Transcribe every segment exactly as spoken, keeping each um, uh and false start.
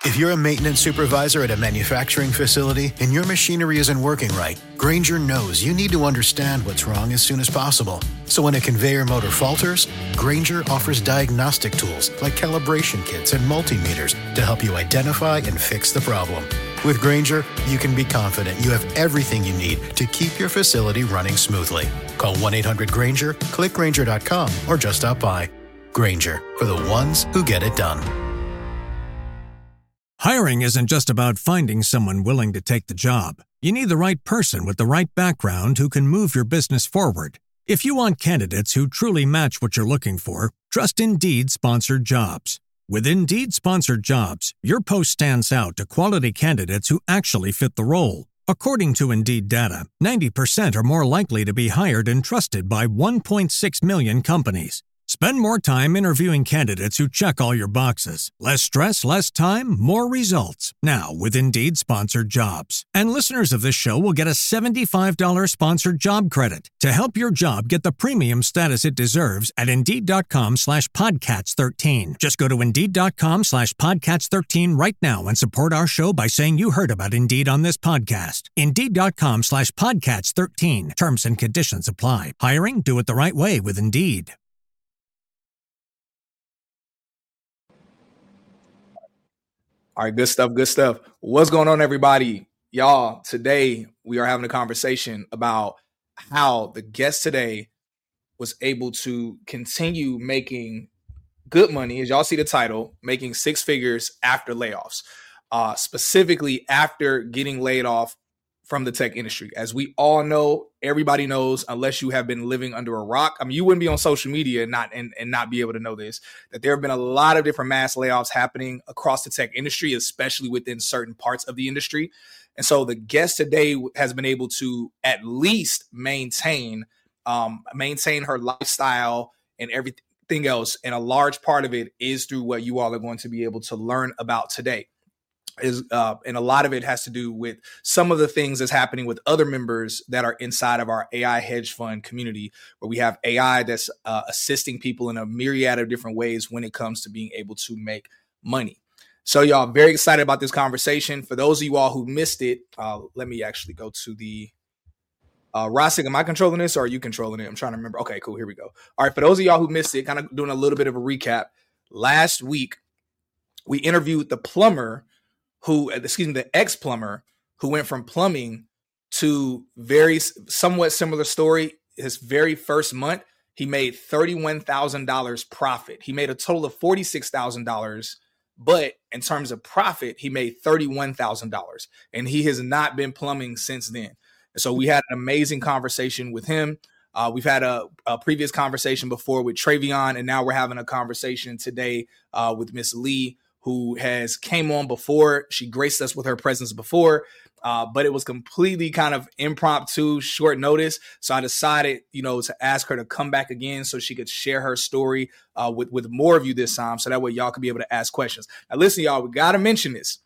If you're a maintenance supervisor at a manufacturing facility and your machinery isn't working right, Grainger knows you need to understand what's wrong as soon as possible. So when a conveyor motor falters, Grainger offers diagnostic tools like calibration kits and multimeters to help you identify and fix the problem. With Grainger, you can be confident you have everything you need to keep your facility running smoothly. Call one eight hundred Grainger, click Grainger dot com, or just stop by. Grainger, for the ones who get it done. Hiring isn't just about finding someone willing to take the job. You need the right person with the right background who can move your business forward. If you want candidates who truly match what you're looking for, trust Indeed Sponsored Jobs. With Indeed Sponsored Jobs, your post stands out to quality candidates who actually fit the role. According to Indeed data, ninety percent are more likely to be hired and trusted by one point six million companies. Spend more time interviewing candidates who check all your boxes. Less stress, less time, more results. Now with Indeed Sponsored Jobs. And listeners of this show will get a seventy-five dollars sponsored job credit to help your job get the premium status it deserves at Indeed.com slash Podcats13. Just go to Indeed.com slash Podcats13 right now and support our show by saying you heard about Indeed on this podcast. Indeed.com slash Podcats13. Terms and conditions apply. Hiring? Do it the right way with Indeed. All right, good stuff, good stuff. What's going on, everybody? Y'all, today we are having a conversation about how the guest today was able to continue making good money, as y'all see the title, making six figures after layoffs, uh, specifically after getting laid off from the tech industry. As we all know, everybody knows, unless you have been living under a rock. I mean, you wouldn't be on social media and not and, and not be able to know this, that there have been a lot of different mass layoffs happening across the tech industry, especially within certain parts of the industry. And so the guest today has been able to at least maintain, um, maintain her lifestyle and everything else. And a large part of it is through what you all are going to be able to learn about today. Is uh, and a lot of it has to do with some of the things that's happening with other members that are inside of our A I hedge fund community, where we have A I that's uh, assisting people in a myriad of different ways when it comes to being able to make money. So y'all, very excited about this conversation. For those of you all who missed it, uh, let me actually go to the uh, Rosik, am I controlling this or are you controlling it? I'm trying to remember. Okay, cool. Here we go. All right. For those of y'all who missed it, kind of doing a little bit of a recap. Last week, we interviewed the plumber who, excuse me, the ex-plumber who went from plumbing to very somewhat similar story. His very first month, he made thirty-one thousand dollars profit. He made a total of forty-six thousand dollars, but in terms of profit, he made thirty-one thousand dollars, and he has not been plumbing since then. And so we had an amazing conversation with him. Uh, we've had a, a previous conversation before with Travion, and now we're having a conversation today uh, with Miss Lee, who has came on before. She graced us with her presence before, uh, but it was completely kind of impromptu, short notice. So I decided, you know, to ask her to come back again so she could share her story uh, with, with more of you this time. So that way y'all could be able to ask questions. Now, listen, y'all, we got to mention this.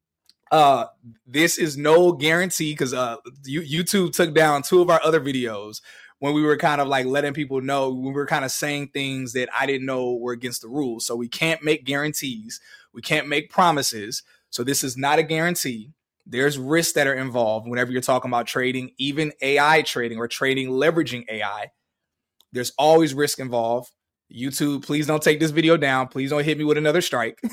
Uh, this is no guarantee because uh, YouTube took down two of our other videos when we were kind of like letting people know, we were kind of saying things that I didn't know were against the rules. So we can't make guarantees. We can't make promises. So this is not a guarantee. There's risks that are involved whenever you're talking about trading, even A I trading or trading leveraging A I. There's always risk involved. YouTube, please don't take this video down. Please don't hit me with another strike.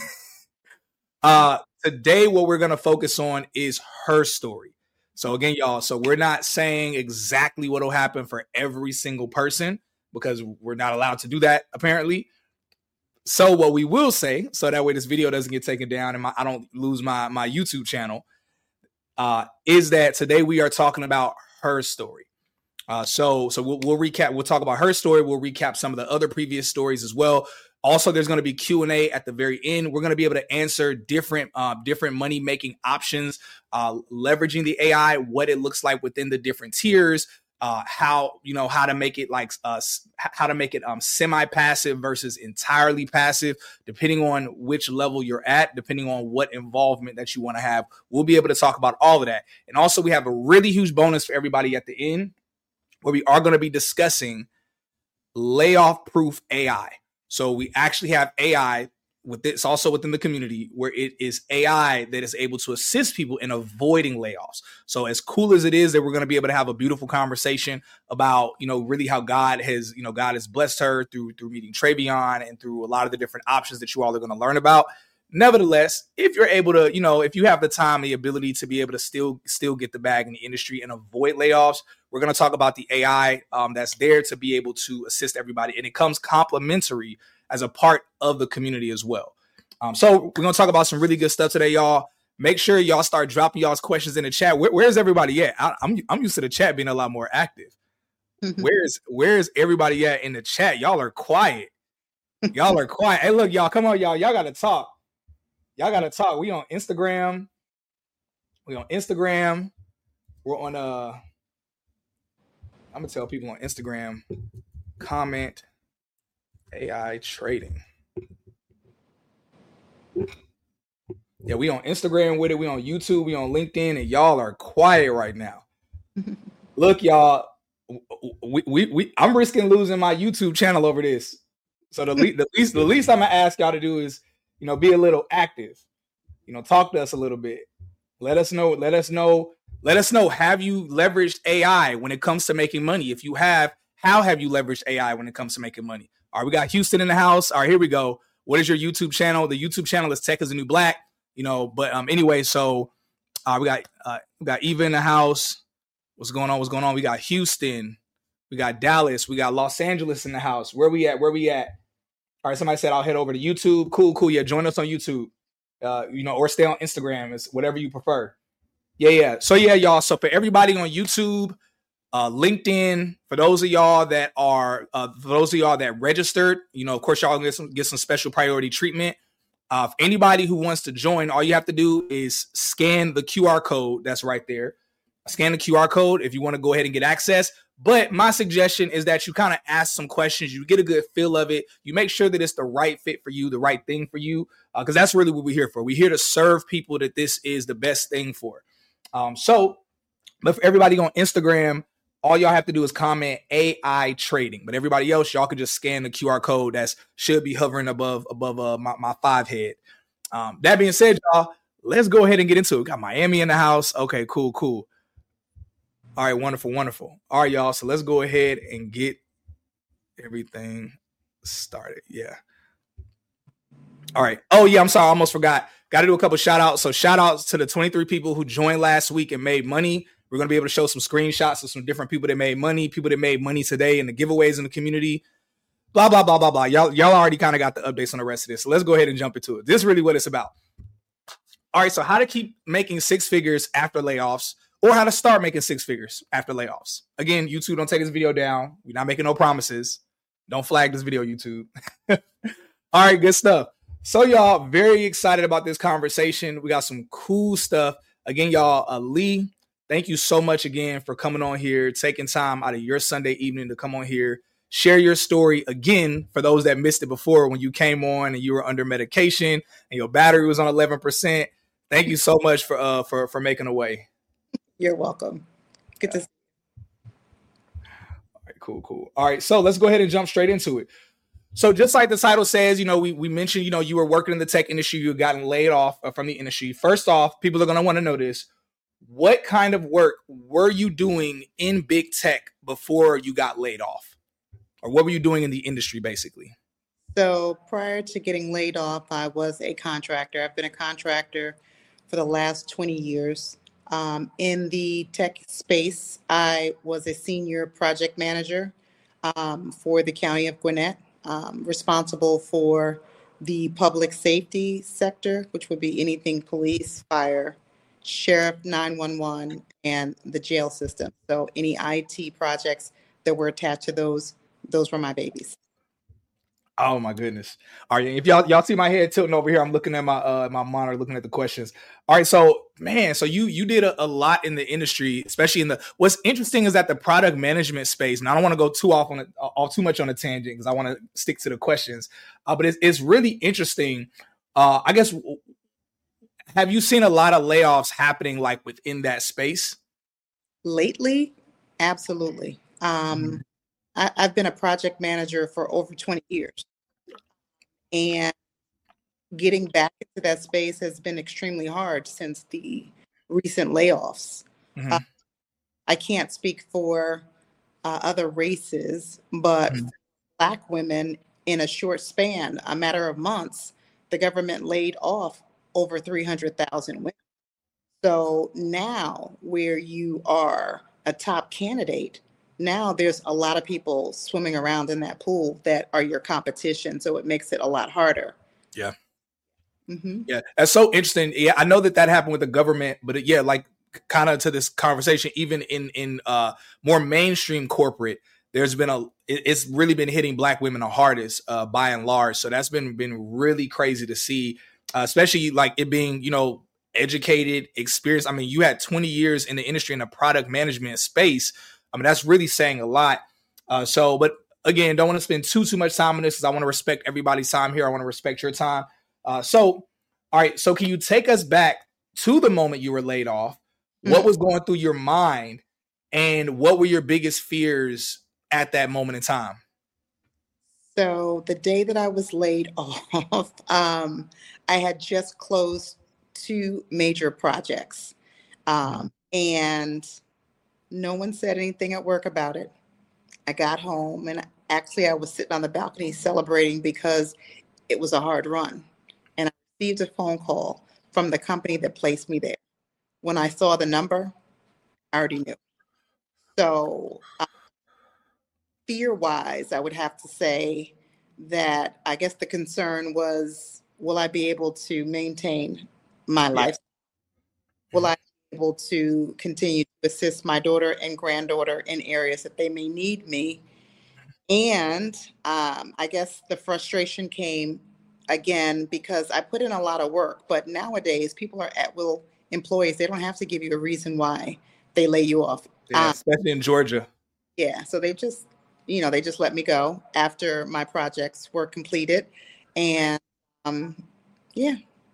uh, today, what we're going to focus on is her story. So again, y'all, so we're not saying exactly what will happen for every single person because we're not allowed to do that, apparently. So what we will say, so that way this video doesn't get taken down and my, I don't lose my, my YouTube channel, uh, is that today we are talking about her story. Uh, so so we'll, we'll recap. We'll talk about her story. We'll recap some of the other previous stories as well. Also, there's going to be Q and A at the very end. We're going to be able to answer different uh, different money making options, uh, leveraging the A I, what it looks like within the different tiers, uh, how you know how to make it like uh, how to make it um, semi passive versus entirely passive, depending on which level you're at, depending on what involvement that you want to have. We'll be able to talk about all of that, and also we have a really huge bonus for everybody at the end, where we are going to be discussing layoff proof A I. So we actually have A I with it's also within the community where it is A I that is able to assist people in avoiding layoffs. So as cool as it is that we're going to be able to have a beautiful conversation about, you know, really how God has, you know, God has blessed her through through meeting Travion and through a lot of the different options that you all are going to learn about. Nevertheless, if you're able to, you know, if you have the time, the ability to be able to still still get the bag in the industry and avoid layoffs, we're going to talk about the A I um, that's there to be able to assist everybody. And it comes complimentary as a part of the community as well. Um, so we're going to talk about some really good stuff today, y'all. Make sure y'all start dropping y'all's questions in the chat. Where, where's everybody at? I, I'm I'm used to the chat being a lot more active. Where's where's everybody at in the chat? Y'all are quiet. Y'all are quiet. Hey, look, y'all, come on, y'all. Y'all got to talk. Y'all got to talk. We on Instagram. We on Instagram. We're on, uh, I'm going to tell people on Instagram, comment A I trading. Yeah, we on Instagram with it. We on YouTube. We on LinkedIn. And y'all are quiet right now. Look, y'all, we, we, we, I'm risking losing my YouTube channel over this. So the, le- the least the least I'm going to ask y'all to do is, you know, be a little active, you know, talk to us a little bit. Let us know, let us know, let us know, have you leveraged A I when it comes to making money? If you have, how have you leveraged A I when it comes to making money? All right, we got Houston in the house. All right, here we go. What is your YouTube channel? The YouTube channel is Tech is the New Black, you know, but um, anyway, so uh, we got uh, we got Eva in the house. What's going on? What's going on? We got Houston. We got Dallas. We got Los Angeles in the house. Where we at? Where we at? All right, somebody said I'll head over to YouTube. Cool, cool. Yeah, join us on YouTube, uh, you know, or stay on Instagram. It's whatever you prefer. Yeah, yeah. So yeah, y'all. So for everybody on YouTube, uh, LinkedIn, for those of y'all that are, uh, for those of y'all that registered, you know, of course, y'all get some get some special priority treatment. Uh, if anybody who wants to join, all you have to do is scan the Q R code that's right there. Scan the Q R code if you want to go ahead and get access. But my suggestion is that you kind of ask some questions. You get a good feel of it. You make sure that it's the right fit for you, the right thing for you, because uh, that's really what we're here for. We're here to serve people that this is the best thing for. Um, so, but for everybody on Instagram, all y'all have to do is comment A I trading. But everybody else, y'all can just scan the Q R code that should be hovering above above uh, my, my five head. Um, that being said, y'all, let's go ahead and get into it. We got Miami in the house. Okay, cool, cool. All right, wonderful, wonderful. All right, y'all. So let's go ahead and get everything started. Yeah. All right. Oh, yeah, I'm sorry. I almost forgot. Got to do a couple shout outs. So shout outs to the twenty-three people who joined last week and made money. We're going to be able to show some screenshots of some different people that made money, people that made money today in the giveaways in the community. Blah, blah, blah, blah, blah. Y'all, y'all already kind of got the updates on the rest of this. So let's go ahead and jump into it. This is really what it's about. All right. So how to keep making six figures after layoffs. Or how to start making six figures after layoffs. Again, YouTube, don't take this video down. We're not making no promises. Don't flag this video, YouTube. All right, good stuff. So, y'all, very excited about this conversation. We got some cool stuff. Again, y'all, uh, Lee, thank you so much again for coming on here, taking time out of your Sunday evening to come on here, share your story again for those that missed it before when you came on and you were under medication and your battery was on eleven percent. Thank you so much for uh, for for making a way. You're welcome. Good to see you. All right, cool, cool. All right, so let's go ahead and jump straight into it. So just like the title says, you know, we, we mentioned, you know, you were working in the tech industry, you gotten laid off from the industry. First off, people are going to want to know this. What kind of work were you doing in big tech before you got laid off? Or what were you doing in the industry, basically? So prior to getting laid off, I was a contractor. I've been a contractor for the last twenty years. Um, in the tech space, I was a senior project manager um, for the County of Gwinnett, um, responsible for the public safety sector, which would be anything police, fire, sheriff, nine one one, and the jail system. So any I T projects that were attached to those, those were my babies. Oh my goodness. All right. If y'all y'all see my head tilting over here, I'm looking at my uh my monitor, looking at the questions. All right. So man, so you you did a, a lot in the industry, especially in the what's interesting is that the product management space, and I don't want to go too off on it off too much on a tangent because I want to stick to the questions. Uh, but it's it's really interesting. Uh I guess have you seen a lot of layoffs happening like within that space? Lately, absolutely. Um mm-hmm. I've been a project manager for over twenty years. And getting back into that space has been extremely hard since the recent layoffs. Mm-hmm. Uh, I can't speak for uh, other races, but Mm-hmm. Black women, in a short span, a matter of months, the government laid off over three hundred thousand women. So now, where you are a top candidate, now there's a lot of people swimming around in that pool that are your competition. So it makes it a lot harder. Yeah. Mm-hmm. Yeah. That's so interesting. Yeah. I know that that happened with the government, but it, yeah, like kind of to this conversation, even in, in uh, more mainstream corporate, there's been a, it, it's really been hitting Black women the hardest uh, by and large. So that's been, been really crazy to see, uh, especially like it being, you know, educated, experienced. I mean, you had twenty years in the industry in the product management space. I mean, that's really saying a lot. Uh, so, but again, don't want to spend too, too much time on this because I want to respect everybody's time here. I want to respect your time. Uh, so, all right. So can you take us back to the moment you were laid off? What was going through your mind and what were your biggest fears at that moment in time? So the day that I was laid off, um, I had just closed two major projects. Um, and no one said anything at work about it. I got home and actually I was sitting on the balcony celebrating because it was a hard run. And I received a phone call from the company that placed me there. When I saw the number, I already knew. So uh, fear-wise, I would have to say that I guess the concern was, will I be able to maintain my life? Will I be able to continue to assist my daughter and granddaughter in areas that they may need me? And um, I guess the frustration came again because I put in a lot of work, but nowadays people are at will employees. They don't have to give you a reason why they lay you off. Yeah, Um, especially in Georgia. yeah, so they just, you know, they just let me go after my projects were completed. And um, yeah.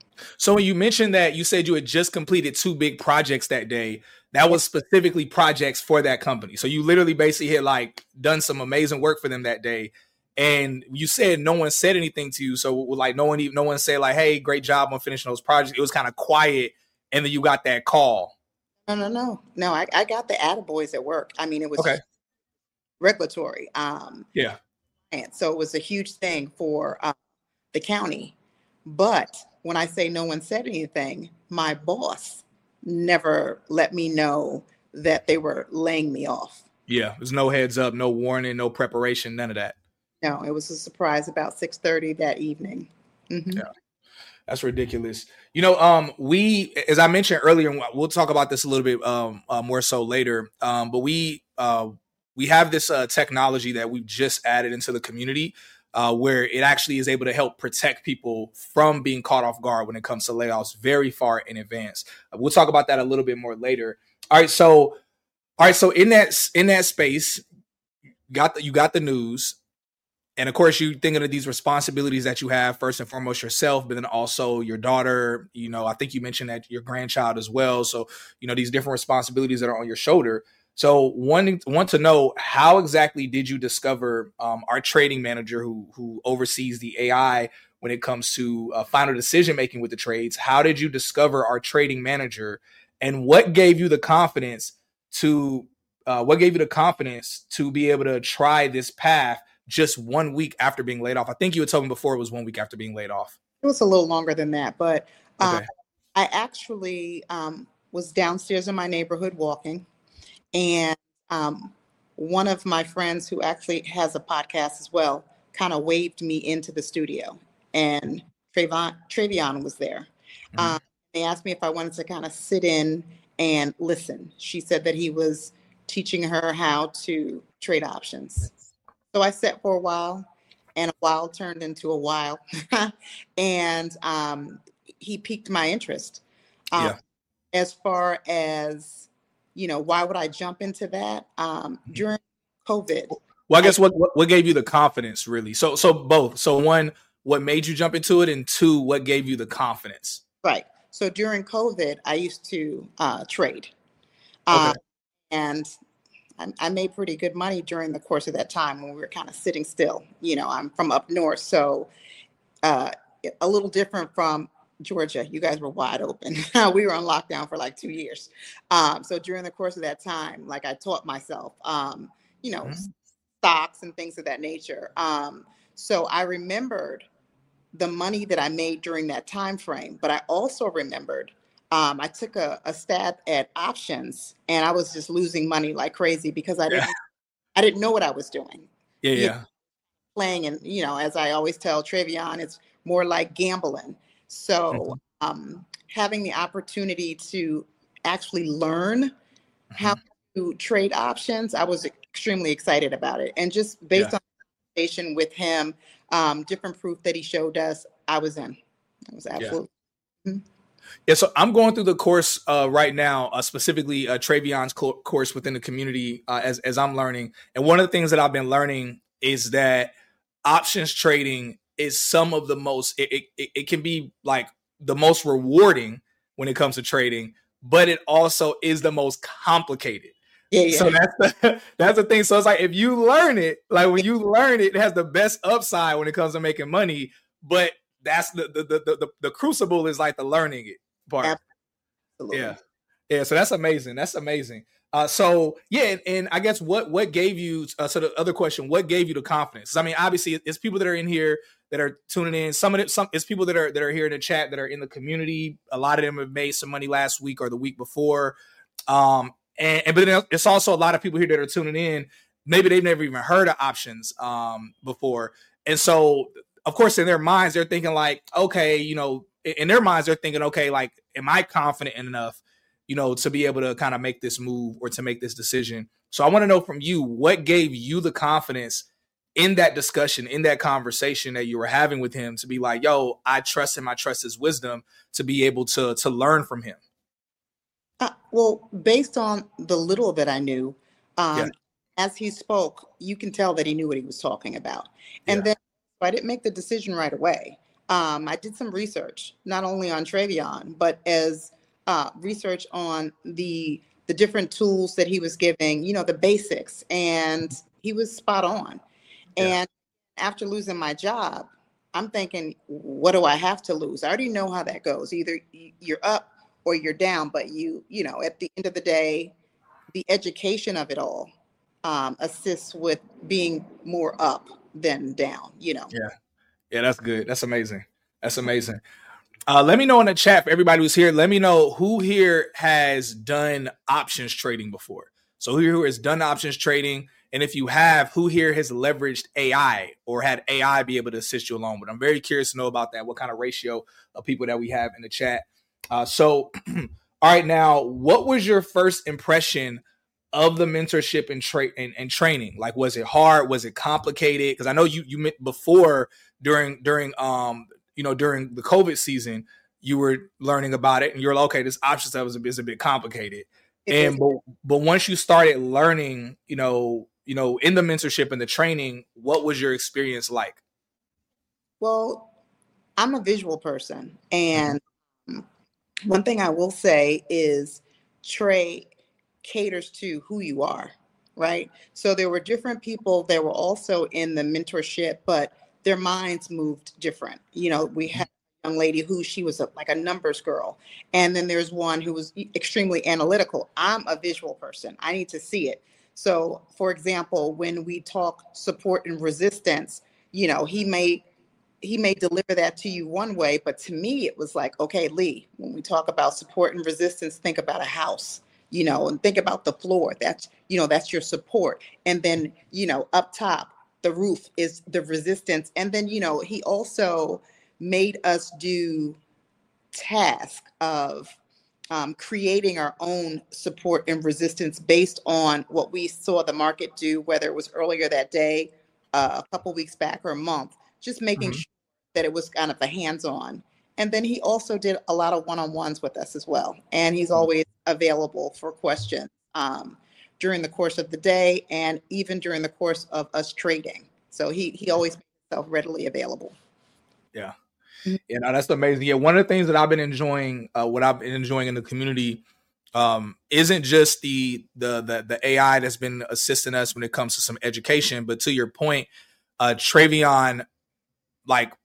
So when you mentioned that you said you had just completed two big projects that day, that was specifically projects for that company. So you literally basically had like done some amazing work for them that day. And you said no one said anything to you. So like no one even no one said like, hey, great job on finishing those projects. It was kind of quiet. And then you got that call. No, no, no. No, I, I got the attaboys at work. I mean, it was okay. regulatory. Um, yeah. And so it was a huge thing for uh, the county. But when I say no one said anything, my boss never let me know that they were laying me off. Yeah, there's no heads up, no warning, no preparation, none of that. No, it was a surprise about six thirty that evening. Mm-hmm. Yeah, that's ridiculous. You know, um, we, as I mentioned earlier, we'll talk about this a little bit um, uh, more so later. Um, but we uh, we have this uh, technology that we've just added into the community. Uh, where it actually is able to help protect people from being caught off guard when it comes to layoffs very far in advance. Uh, we'll talk about that a little bit more later. All right, so all right, so in that in that space, you got the, you got the news, and of course you thinking of these responsibilities that you have first and foremost yourself, but then also your daughter. You know, I think you mentioned that your grandchild as well. So you know these different responsibilities that are on your shoulder. So wanting want to know how exactly did you discover um, our trading manager who who oversees the A I when it comes to uh, final decision making with the trades? How did you discover our trading manager, and what gave you the confidence to uh, what gave you the confidence to be able to try this path just one week after being laid off? I think you had told me before it was one week after being laid off. It was a little longer than that, but um, okay. I actually um, was downstairs in my neighborhood walking. And um, one of my friends who actually has a podcast as well kind of waved me into the studio, and Trayvon, Travion was there. Mm-hmm. Um, they asked me if I wanted to kind of sit in and listen. She said that he was teaching her how to trade options. So I sat for a while, and a while turned into a while. and um, he piqued my interest. Um, yeah. As far as you know, why would I jump into that? Um, during COVID. Well, I guess I, what, what what gave you the confidence, really? So so both. So one, what made you jump into it, and two, what gave you the confidence? Right. So during COVID, I used to uh, trade, okay. um, and I, I made pretty good money during the course of that time when we were kind of sitting still. You know, I'm from up north, so uh, a little different from Georgia. You guys were wide open. We were on lockdown for like two years. Um, so during the course of that time, like I taught myself, um, you know, Mhm. stocks and things of that nature. Um, so I remembered the money that I made during that time frame, but I also remembered um, I took a, a stab at options, and I was just losing money like crazy because I Yeah. didn't I didn't know what I was doing. Yeah. You know, Yeah. playing, and you know, as I always tell Travion, it's more like gambling. So Mhm. um, having the opportunity to actually learn how Mhm. to trade options, I was extremely excited about it. And just Yeah. based on conversation with him, um, different proof that he showed us, I was in. I was Yeah. absolutely. Mhm. Yeah, so I'm going through the course uh, right now, uh, specifically uh, Travion's co- course within the community uh, as as I'm learning. And one of the things that I've been learning is that options trading is some of the most. It it, it can be like the most rewarding when it comes to trading, but it also is the most complicated. Yeah, So yeah. that's the, that's the thing. So it's like if you learn it, like when you learn it, it has the best upside when it comes to making money. But that's the the the the, the crucible is like the learning it part. Yeah. Absolutely. Yeah. So that's amazing. That's amazing. Uh, so yeah, and, and I guess what what gave you uh, so the other question, what gave you the confidence? 'Cause I mean, obviously it's people that are in here that are tuning in. Some of it, some it's people that are that are here in the chat that are in the community. A lot of them have made some money last week or the week before. Um, and, and but then it's also a lot of people here that are tuning in. Maybe they've never even heard of options um before. And so of course in their minds, they're thinking like, okay, you know, in their minds, they're thinking, okay, like, am I confident enough, you know, to be able to kind of make this move or to make this decision? So I want to know from you, what gave you the confidence in that discussion, in that conversation that you were having with him to be like, yo, I trust him, I trust his wisdom to be able to to learn from him. Uh, well, based on the little that I knew, Yeah, um, as he spoke, you can tell that he knew what he was talking about. And yeah, then I didn't make the decision right away. Um, I did some research, not only on Travion, but as uh, research on the the different tools that he was giving, you know, the basics, and he was spot on. yeah, And after losing my job, I'm thinking, what do I have to lose? I already know how that goes. Either y- you're up or you're down, but you, you know, at the end of the day, the education of it all um, assists with being more up than down, you know. yeah. Yeah, that's good. That's amazing. That's amazing. Uh, let me know in the chat for everybody who's here. Let me know who here has done options trading before. So who here has done options trading, and if you have, who here has leveraged A I or had A I be able to assist you along with? I'm very curious to know about that. What kind of ratio of people that we have in the chat? Uh, so, all right, now, what was your first impression of the mentorship and, tra- and, and training? Like, was it hard? Was it complicated? Because I know you you meant before during during um you know during the COVID season you were learning about it and you're like, okay, this option stuff is a, is a bit complicated. It is. And but but once you started learning, you know, you know, in the mentorship and the training, what was your experience like? Well, I'm a visual person. Mhm. And um, one thing I will say is Trey caters to who you are, right? So there were different people that were also in the mentorship, but their minds moved different. You know, we had a young lady who she was a, like a numbers girl. And then there's one who was e- extremely analytical. I'm a visual person. I need to see it. So, for example, when we talk support and resistance, you know, he may he may deliver that to you one way, but to me, it was like, okay, Lee, when we talk about support and resistance, think about a house, you know, and think about the floor. That's, you know, that's your support. And then, you know, up top, the roof is the resistance. And then, you know, he also made us do task of um, creating our own support and resistance based on what we saw the market do, whether it was earlier that day, uh, a couple weeks back, or a month, just making Mhm. sure that it was kind of a hands-on. And then he also did a lot of one-on-ones with us as well. And he's always available for questions um, during the course of the day and even during the course of us trading. So he he always makes himself readily available. Yeah. Mhm. Yeah, no, that's amazing. Yeah, one of the things that I've been enjoying, uh, what I've been enjoying in the community, um, isn't just the, the the the A I that's been assisting us when it comes to some education, but to your point, uh, Travion, like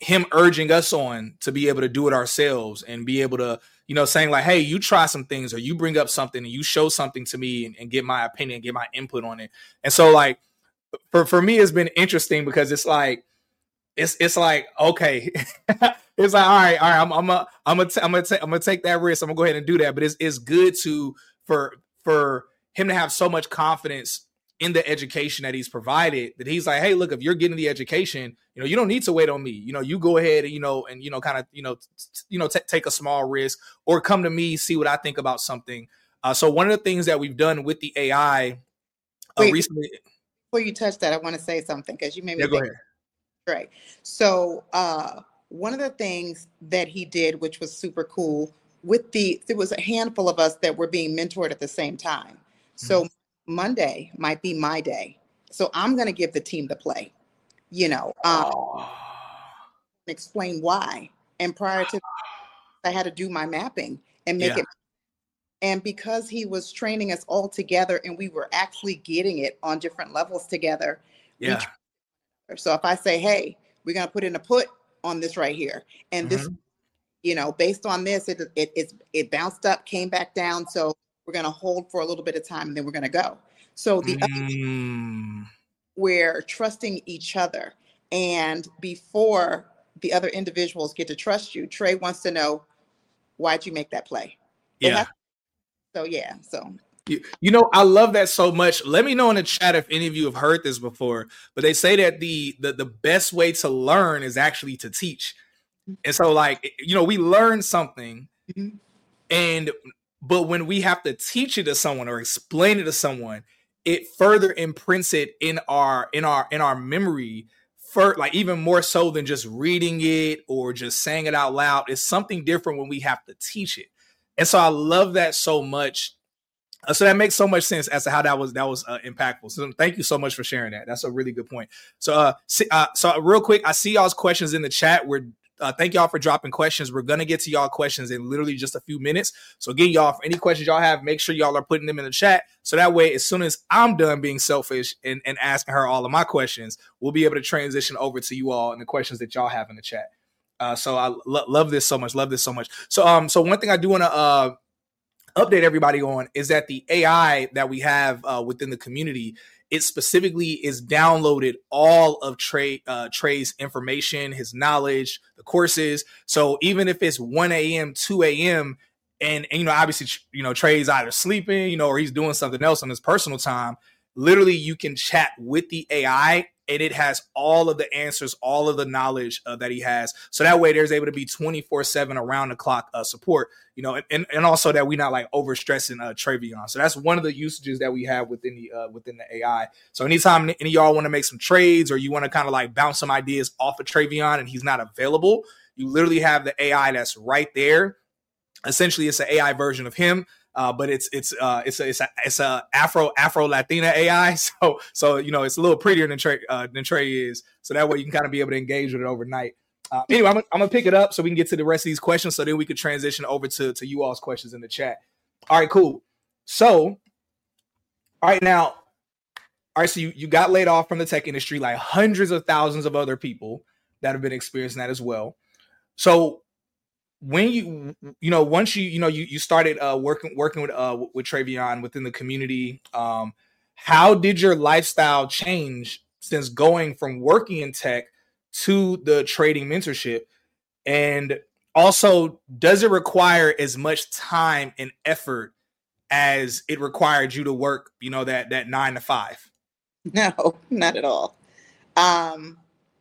him urging us on to be able to do it ourselves and be able to, you know, saying like, hey, you try some things or you bring up something and you show something to me and, and get my opinion, get my input on it. And so like for, for me, it's been interesting because it's like, it's, it's like, okay, it's like, all right, all right, I'm, I'm, a, I'm gonna, I'm gonna, I'm gonna take that risk. I'm gonna go ahead and do that. But it's, it's good to, for, for him to have so much confidence in the education that he's provided, that he's like, hey, look, if you're getting the education, you know, you don't need to wait on me. You know, you go ahead and, you know, and, you know, kind of, you know, t- you know, t- take a small risk or come to me, see what I think about something. Uh, so one of the things that we've done with the A I uh, Wait, recently. Before you touch that, I want to say something because you made me Yeah, go think. ahead. Right. So uh, one of the things that he did, which was super cool, with the, there was a handful of us that were being mentored at the same time. So mm-hmm. Monday might be my day. So I'm going to give the team the play, you know, um, oh. explain why. And prior to that, I had to do my mapping and make yeah. it. And because he was training us all together and we were actually getting it on different levels together. Yeah. We, so if I say, hey, we're going to put in a put on this right here. And mm-hmm. this, you know, based on this, it, it, it, it bounced up, came back down. So we're going to hold for a little bit of time and then we're going to go. So the mm. other, we're trusting each other. And before the other individuals get to trust you, Trey wants to know, why'd you make that play? Yeah. Has, so, yeah. So, you, you know, I love that so much. Let me know in the chat if any of you have heard this before, but they say that the, the, the best way to learn is actually to teach. And so like, you know, we learn something mm-hmm. and but when we have to teach it to someone or explain it to someone, it further imprints it in our in our in our memory, for like even more so than just reading it or just saying it out loud. It's something different when we have to teach it. And so I love that so much. Uh, so that makes so much sense as to how that was that was uh, impactful. So thank you so much for sharing that. That's a really good point. So uh, see, uh so real quick, I see y'all's questions in the chat. We're Uh, thank y'all for dropping questions. We're going to get to y'all questions in literally just a few minutes. So again, y'all, for any questions y'all have, make sure y'all are putting them in the chat. So that way, as soon as I'm done being selfish and, and asking her all of my questions, we'll be able to transition over to you all and the questions that y'all have in the chat. Uh, so I lo- love this so much. Love this so much. So, um, so one thing I do want to uh, update everybody on is that the A I that we have uh, within the community, it specifically is downloaded all of Trey uh, Trey's information, his knowledge, the courses. So even if it's one a.m., two a.m., and, and, you know, obviously, you know, Trey's either sleeping, you know, or he's doing something else on his personal time, literally you can chat with the A I and it has all of the answers, all of the knowledge uh, that he has. So that way there's able to be twenty-four seven around the clock uh, support, you know, and, and also that we're not like overstressing uh, Travion. So that's one of the usages that we have within the uh, within the A I. So anytime any of y'all want to make some trades or you want to kind of like bounce some ideas off of Travion and he's not available, you literally have the A I that's right there. Essentially, it's an A I version of him. Uh, but it's it's uh, it's a it's a it's a Afro Afro Latina A I, so so you know it's a little prettier than Trey uh, than Trey is, so that way you can kind of be able to engage with it overnight. Uh, anyway, I'm, I'm gonna pick it up so we can get to the rest of these questions, so then we could transition over to to you all's questions in the chat. All right, cool. So, all right now, all right, so you you got laid off from the tech industry, like hundreds of thousands of other people that have been experiencing that as well. So. When you, you know, once you, you know, you, you started uh, working, working with, uh, with Travion within the community, um, how did your lifestyle change since going from working in tech to the trading mentorship? And also, does it require as much time and effort as it required you to work, you know, that, that nine to five? No, not at all. Um,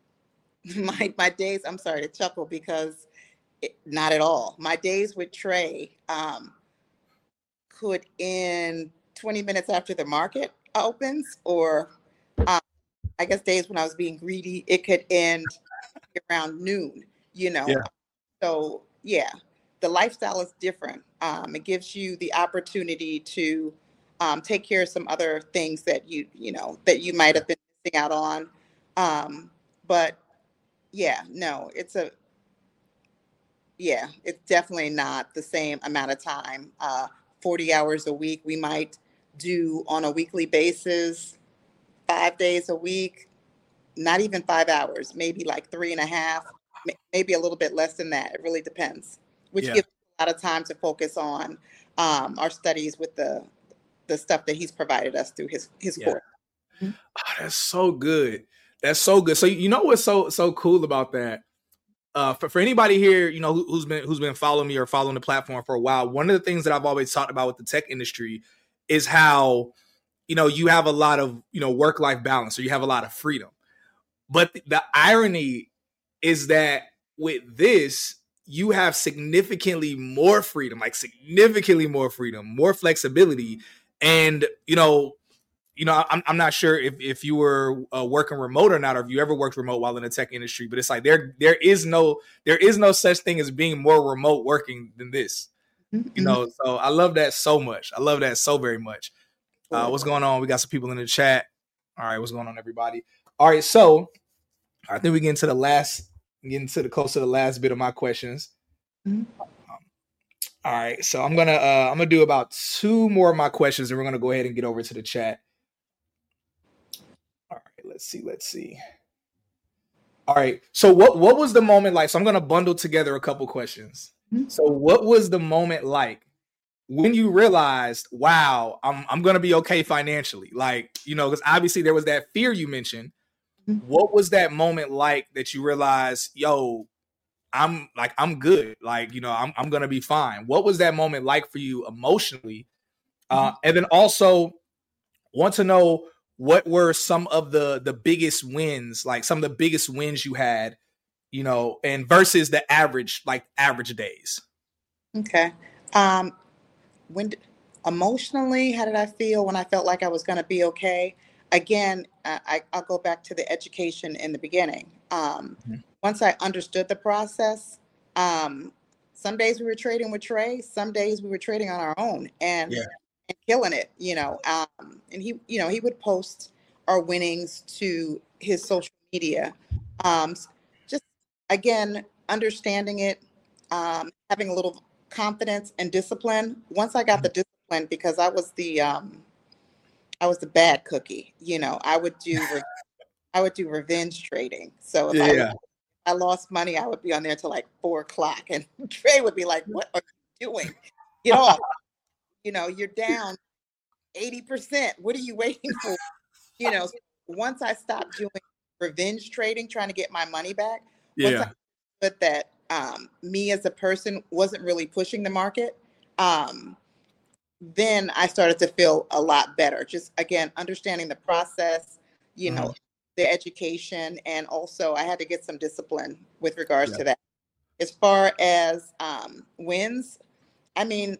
my, my days, I'm sorry to chuckle because It, not at all. My days with Trey um, could end twenty minutes after the market opens, or um, I guess days when I was being greedy, it could end around noon, you know. Yeah. So, yeah, the lifestyle is different. Um, it gives you the opportunity to um, take care of some other things that you, you know, that you might have been missing out on. Um, but, yeah, no, it's a, Yeah, it's definitely not the same amount of time. Uh, forty hours a week, we might do on a weekly basis, five days a week, not even five hours, maybe like three and a half. may- maybe a little bit less than that. It really depends, which Yeah. gives a lot of time to focus on um, our studies with the the stuff that he's provided us through his his Yeah. course. Mhm. Oh, that's so good. That's so good. So you know what's so so cool about that? Uh, for, for anybody here, you know, who, who's been who's been following me or following the platform for a while, one of the things that I've always talked about with the tech industry is how, you know, you have a lot of, you know, work-life balance, or you have a lot of freedom. But the, the irony is that with this, you have significantly more freedom, like significantly more freedom, more flexibility. And, you know, you know, I'm, I'm not sure if, if you were uh, working remote or not, or if you ever worked remote while in the tech industry, but it's like there there is no there is no such thing as being more remote working than this. Mhm. You know, so I love that so much. I love that so very much. Uh, Cool. what's going on? We got some people in the chat. All right, what's going on, everybody? All right, so I think we get into the last, getting to the close to the last bit of my questions. Mhm. All right, so I'm gonna uh, I'm gonna do about two more of my questions, and we're gonna go ahead and get over to the chat. All right, let's see, let's see. All right, so what what was the moment like? So I'm gonna bundle together a couple questions. Mhm. So what was the moment like when you realized, wow, I'm I'm gonna be okay financially? Like, you know, because obviously there was that fear you mentioned. Mhm. What was that moment like that you realized, yo, I'm like, I'm good. Like, you know, I'm, I'm going to be fine. What was that moment like for you emotionally? Uh, and then also want to know, what were some of the, the biggest wins, like some of the biggest wins you had, you know, and versus the average, like average days. Okay. Um, when d- Emotionally, how did I feel when I felt like I was going to be okay? Again, I, I- I'll go back to the education in the beginning. Um, Mhm. once I understood the process, um, some days we were trading with Trey, some days we were trading on our own and, Yeah. and killing it, you know. Um, and he, you know, he would post our winnings to his social media. Um, s- just again, understanding it, um, having a little confidence and discipline. Once I got the discipline, because I was the um, I was the bad cookie. You know, I would do re- I would do revenge trading. So if I Yeah. I lost money, I would be on there till like four o'clock, and Trey would be like, "What are you doing? Get off! You know, you're down eighty percent. What are you waiting for?" You know. So once I stopped doing revenge trading, trying to get my money back, once I Yeah. put that um, me as a person wasn't really pushing the market. Um, then I started to feel a lot better. Just again, understanding the process, you Mhm. know, the education, and also I had to get some discipline with regards Yeah. to that. As far as um, wins, I mean,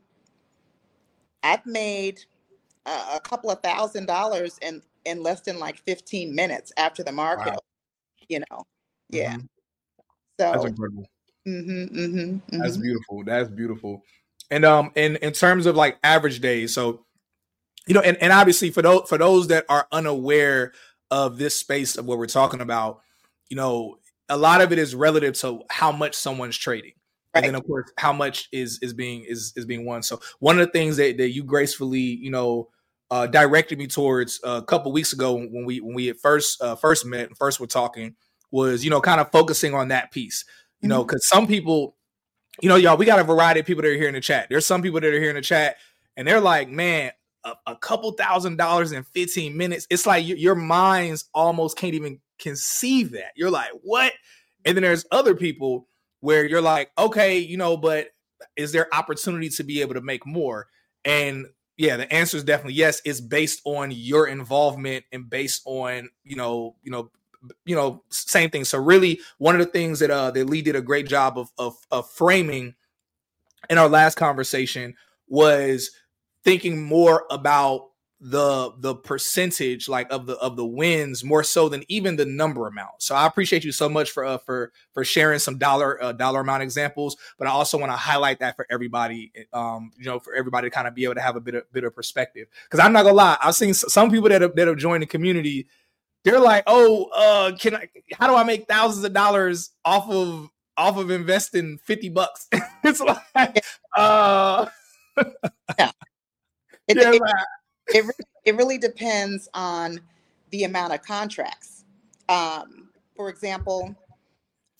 I've made a, a couple of thousand dollars in in less than like fifteen minutes after the market, Wow. you know. Yeah. Mhm. That's So, incredible. hmm hmm That's hmm beautiful. That's beautiful. And um, in in terms of like average days, so you know, and, and obviously for those for those that are unaware of this space of what we're talking about, you know, a lot of it is relative to how much someone's trading. And then right. of course how much is is being is is being won. So one of the things that, that you gracefully, you know, uh, directed me towards a couple weeks ago when we when we at first uh, first met and first were talking was, you know, kind of focusing on that piece. You know, hmm because some people, you know, y'all, we got a variety of people that are here in the chat. There's some people that are here in the chat and they're like, man, a, a couple thousand dollars in fifteen minutes. It's like y- your minds almost can't even conceive that. You're like, what? And then there's other people where you're like, okay, you know, but is there opportunity to be able to make more? And yeah, the answer is definitely yes. It's based on your involvement and based on, you know, you know, you know, same thing. So really, one of the things that uh that Lee did a great job of of, of framing in our last conversation was thinking more about the the percentage like of the of the wins more so than even the number amount. So I appreciate you so much for uh, for for sharing some dollar uh, dollar amount examples, but I also want to highlight that for everybody, um you know, for everybody to kind of be able to have a bit of bit of perspective, because I'm not gonna lie, I've seen some people that have, that have joined the community. They're like, oh, uh, can I? How do I make thousands of dollars off of off of investing fifty bucks? It's like, Yeah. uh, Yeah. It, yeah, it like, It re- it really depends on the amount of contracts. Um, for example,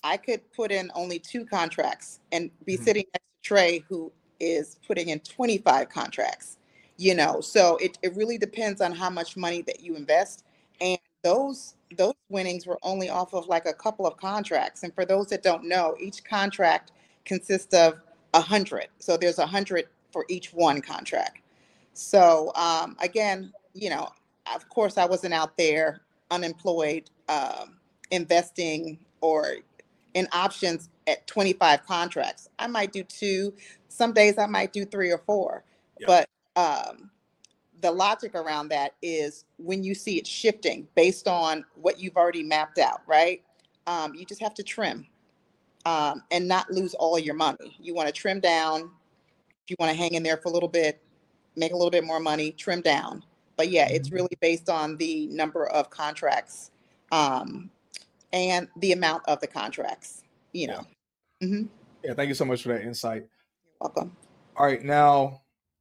I could put in only two contracts and be Mhm. sitting next to Trey, who is putting in twenty-five contracts. You know, so it, it really depends on how much money that you invest. And those those winnings were only off of like a couple of contracts. And for those that don't know, each contract consists of a hundred. So there's a hundred for each one contract. So um, again, you know, of course, I wasn't out there unemployed, um, investing or in options at twenty-five contracts. I might do two. Some days I might do three or four. Yeah. But um, the logic around that is when you see it shifting based on what you've already mapped out, right? Um, you just have to trim um, and not lose all your money. You want to trim down. If you want to hang in there for a little bit, make a little bit more money, trim down. But yeah, it's Mhm. really based on the number of contracts um, and the amount of the contracts, you Yeah. know. hmm Yeah. Thank you so much for that insight. You're welcome. All right, now.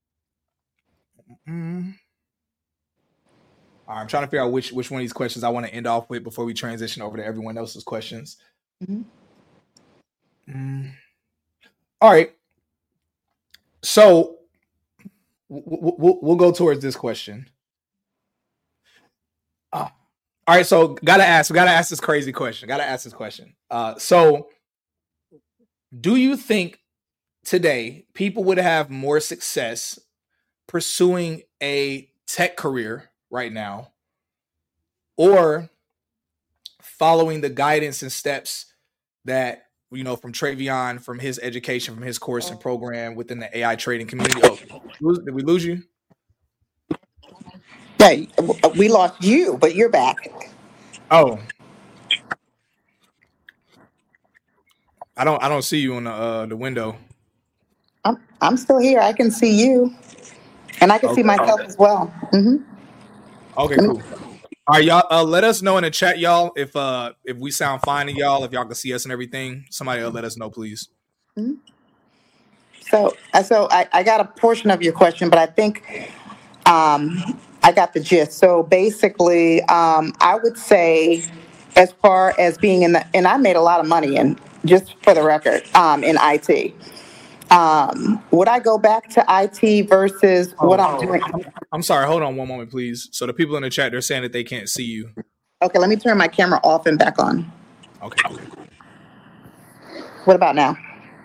mm, all right, I'm trying to figure out which which one of these questions I want to end off with before we transition over to everyone else's questions. hmm Mm. All right. So we'll, we'll, we'll go towards this question. Uh, all right. So gotta ask, we gotta ask this crazy question. Gotta ask this question. Uh, so do you think today people would have more success pursuing a tech career right now or following the guidance and steps that, you know, from Travion, from his education, from his course and program within the A I trading community? Oh, did we lose you? Yeah, we lost you, but you're back. Oh, I don't, I don't see you on the uh, the window. I'm I'm still here. I can see you, and I can see Okay. myself as well. hmm Okay, cool. All right, y'all. Uh, let us know in the chat, y'all, if uh if we sound fine to y'all, if y'all can see us and everything. Somebody uh, let us know, please. So, uh, so I, I got a portion of your question, but I think um, I got the gist. So basically, um, I would say, as far as being in the, and I made a lot of money in, just for the record, um, in I T. Um, would I go back to I T versus what I'm doing? I'm sorry. Hold on one moment, please. So the people in the chat, they're saying that they can't see you. Okay, let me turn my camera off and back on. Okay. What about now?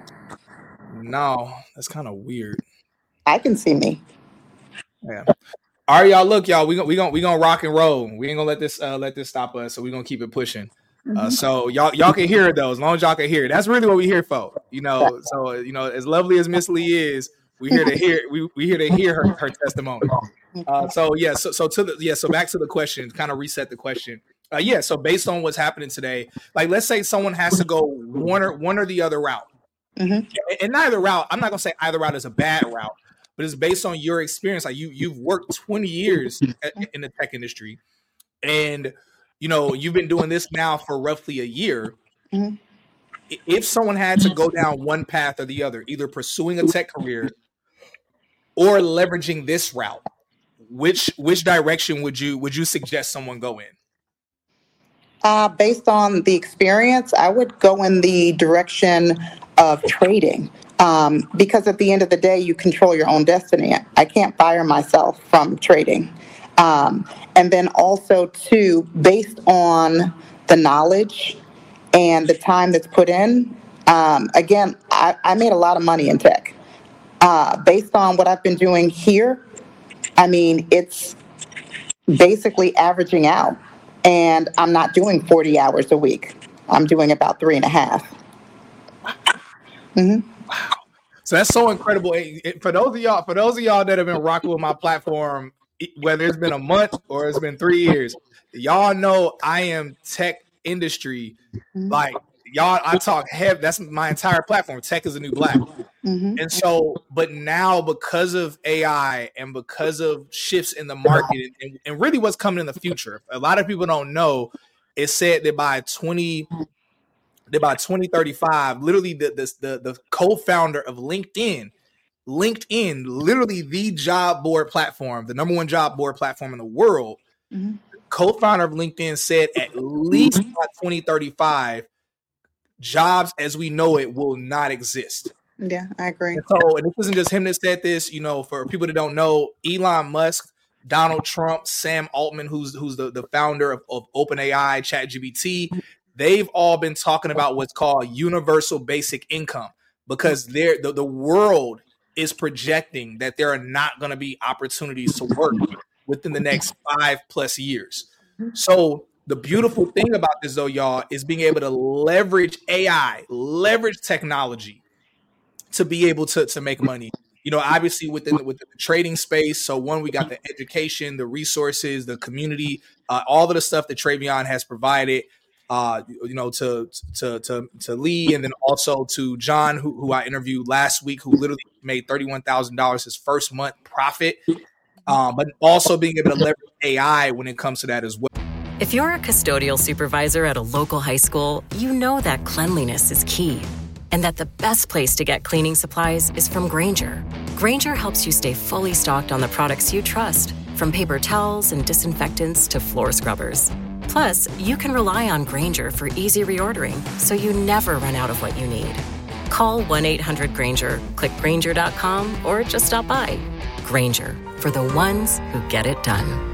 No, that's kind of weird. I can see me. Yeah. All right, y'all. Look, y'all. We gonna we gonna we gonna rock and roll. We ain't gonna let this uh, let this stop us. So we are gonna keep it pushing. Uh, so y'all y'all can hear it though, as long as y'all can hear it. That's really what we here for. You know. So you know, as lovely as Miss Lee is, we here to hear we we here to hear her, her testimony. Uh, so yeah. So so to the yeah. So back to the question. Kind of reset the question. Uh, yeah. So based on what's happening today, like let's say someone has to go one or one or the other route, Mhm. and neither route. I'm not gonna say either route is a bad route. But it's based on your experience. Like you, you've worked twenty years in the tech industry, and you know you've been doing this now for roughly a year. Mm-hmm. If someone had to go down one path or the other, either pursuing a tech career or leveraging this route, which which direction would you would you suggest someone go in? Uh, based on the experience, I would go in the direction of trading. Um, because at the end of the day, you control your own destiny. I can't fire myself from trading. Um, and then also, too, based on the knowledge and the time that's put in, um, again, I, I made a lot of money in tech. Uh, based on what I've been doing here, I mean, it's basically averaging out. And I'm not doing forty hours a week. I'm doing about three and a half. Mm-hmm. Wow. So that's so incredible. For those of y'all, for those of y'all that have been rocking with my platform, whether it's been a month or it's been three years, y'all know I am tech industry. Like y'all, I talk heavy. That's my entire platform. Tech is a new black. Mm-hmm. And so, but now because of A I and because of shifts in the market and, and really what's coming in the future, a lot of people don't know. It's said that by twenty that by twenty thirty-five, literally the, the the the co-founder of LinkedIn, LinkedIn, literally the job board platform, the number one job board platform in the world, Mm-hmm. co-founder of LinkedIn said at least by twenty thirty-five, jobs as we know it will not exist. Yeah, I agree. And so, and this isn't just him that said this. You know, for people that don't know, Elon Musk, Donald Trump, Sam Altman, who's who's the, the founder of, of OpenAI, ChatGPT, they've all been talking about what's called universal basic income, because they're, the, the world is projecting that there are not going to be opportunities to work within the next five plus years. So the beautiful thing about this, though, y'all, is being able to leverage A I, leverage technology to be able to, to make money. You know, obviously within the, within the trading space. So one, we got the education, the resources, the community, uh, all of the stuff that Travion has provided, uh, you know, to, to, to, to Lee, and then also to John, who, who I interviewed last week, who literally made thirty-one thousand dollars his first month profit, um, but also being able to leverage A I when it comes to that as well. If you're a custodial supervisor at a local high school, you know that cleanliness is key, and that the best place to get cleaning supplies is from Grainger. Grainger helps you stay fully stocked on the products you trust, from paper towels and disinfectants to floor scrubbers. Plus, you can rely on Grainger for easy reordering, so you never run out of what you need. Call one eight hundred Grainger, click Grainger dot com, or just stop by. Grainger, for the ones who get it done.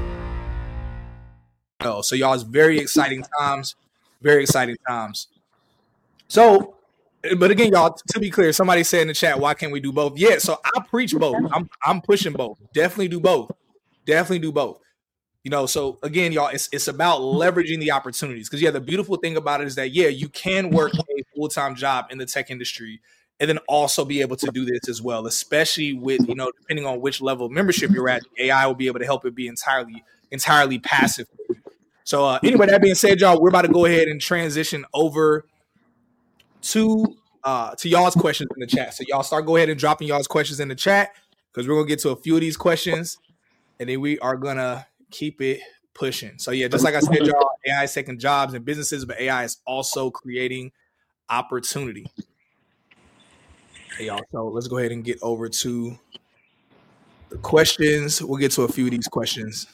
So y'all, it's very exciting times, very exciting times. So, but again, y'all, to be clear, somebody said in the chat, why can't we do both? Yeah, so I preach both. I'm I'm pushing both. Definitely do both. Definitely do both. You know, so again, y'all, it's it's about leveraging the opportunities. Because yeah, the beautiful thing about it is that, yeah, you can work a full-time job in the tech industry and then also be able to do this as well, especially with, you know, depending on which level of membership you're at, A I will be able to help it be entirely, entirely passive. So uh, anyway, that being said, y'all, we're about to go ahead and transition over to uh, to y'all's questions in the chat. So y'all start go ahead and dropping y'all's questions in the chat, because we're gonna get to a few of these questions, and then we are gonna keep it pushing. So yeah, just like I said, y'all, A I is taking jobs and businesses, but A I is also creating opportunity. Hey y'all, so let's go ahead and get over to the questions. We'll get to a few of these questions.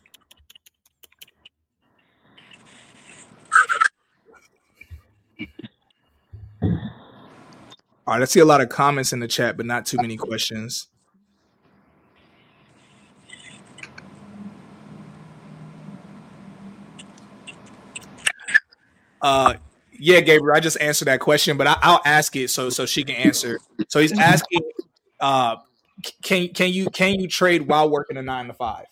All right, I see a lot of comments in the chat, but not too many questions. Uh, yeah, Gabriel, I just answered that question, but I, I'll ask it so so she can answer. So he's asking, uh, can can you can you trade while working a nine to five?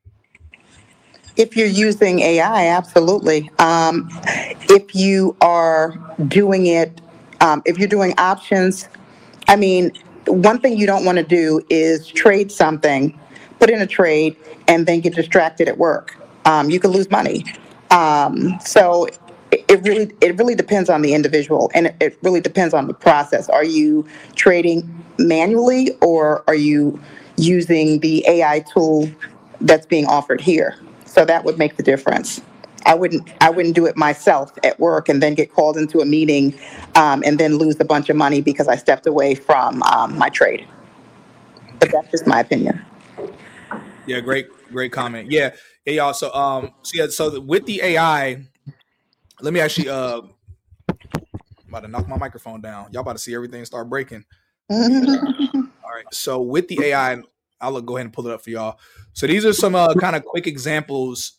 If you're using A I, absolutely. Um, if you are doing it, um, if you're doing options, I mean, one thing you don't want to do is trade something, put in a trade, and then get distracted at work. Um, you can lose money. Um, so it, it really it really depends on the individual, and it, it really depends on the process. Are you trading manually, or are you using the A I tool that's being offered here? So that would make the difference. I wouldn't I wouldn't do it myself at work and then get called into a meeting um, and then lose a bunch of money because I stepped away from um, my trade. But that's just my opinion. Yeah, great, great comment. Yeah, hey y'all. So um, so yeah, so with the A I, let me actually uh, I'm about to knock my microphone down. Y'all about to see everything start breaking. All right. So with the A I, I'll go ahead and pull it up for y'all. So these are some uh, kind of quick examples,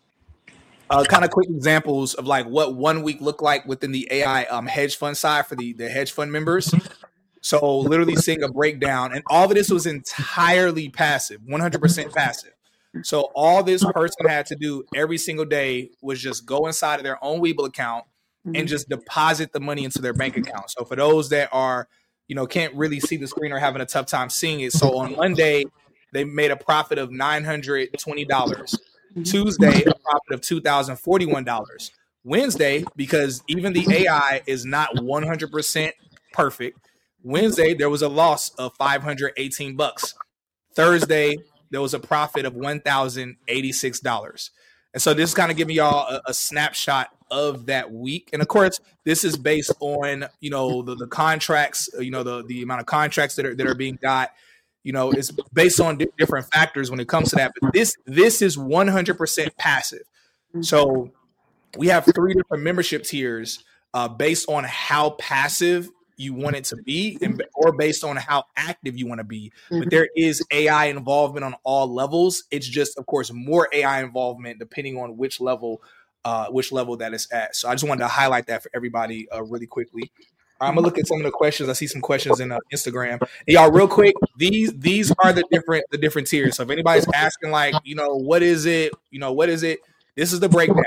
uh, kind of quick examples of like what one week looked like within the A I um, hedge fund side for the, the hedge fund members. So literally seeing a breakdown, and all of this was entirely passive, one hundred percent passive. So all this person had to do every single day was just go inside of their own Webull account and just deposit the money into their bank account. So for those that are, you know, can't really see the screen or having a tough time seeing it. So on Monday, they made a profit of nine hundred twenty dollars. Tuesday, a profit of two thousand forty-one dollars. Wednesday, because even the A I is not one hundred percent perfect, Wednesday, there was a loss of five hundred eighteen bucks. Thursday, there was a profit of one thousand eighty-six dollars. And so this is kind of giving y'all a, a snapshot of that week. And of course, this is based on, you know, the, the contracts, you know, the, the amount of contracts that are that are being got. You know, it's based on di- different factors when it comes to that. But this this is one hundred percent passive. So we have three different membership tiers. uh, based on how passive you want it to be, and or based on how active you want to be. Mm-hmm. But there is A I involvement on all levels. It's just, of course, more A I involvement depending on which level, uh, which level that it's at. So I just wanted to highlight that for everybody uh, really quickly. I'm gonna look at some of the questions. I see some questions in uh, Instagram. And y'all, real quick, these these are the different the different tiers. So if anybody's asking, like, you know, what is it? You know, what is it? This is the breakdown.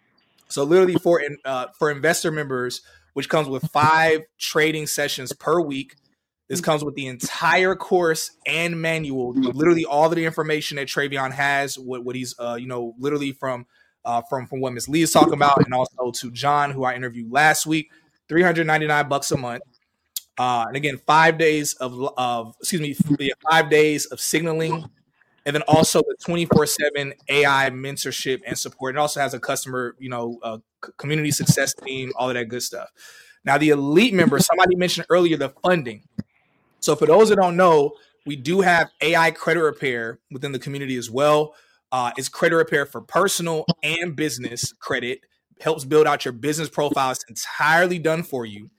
So literally for uh, for investor members, which comes with five trading sessions per week. This comes with the entire course and manual, literally all of the information that Travion has, what, what he's, uh, you know, literally from uh, from from what Miz Lee is talking about, and also to John, who I interviewed last week. three hundred ninety-nine bucks a month. Uh, and again, five days of, of excuse me, five days of signaling. And then also the twenty-four seven A I mentorship and support. It also has a customer, you know, uh, community success team, all of that good stuff. Now, the elite members, somebody mentioned earlier the funding. So for those that don't know, we do have A I credit repair within the community as well. Uh, it's credit repair for personal and business credit. Helps build out your business profile. It's entirely done for you.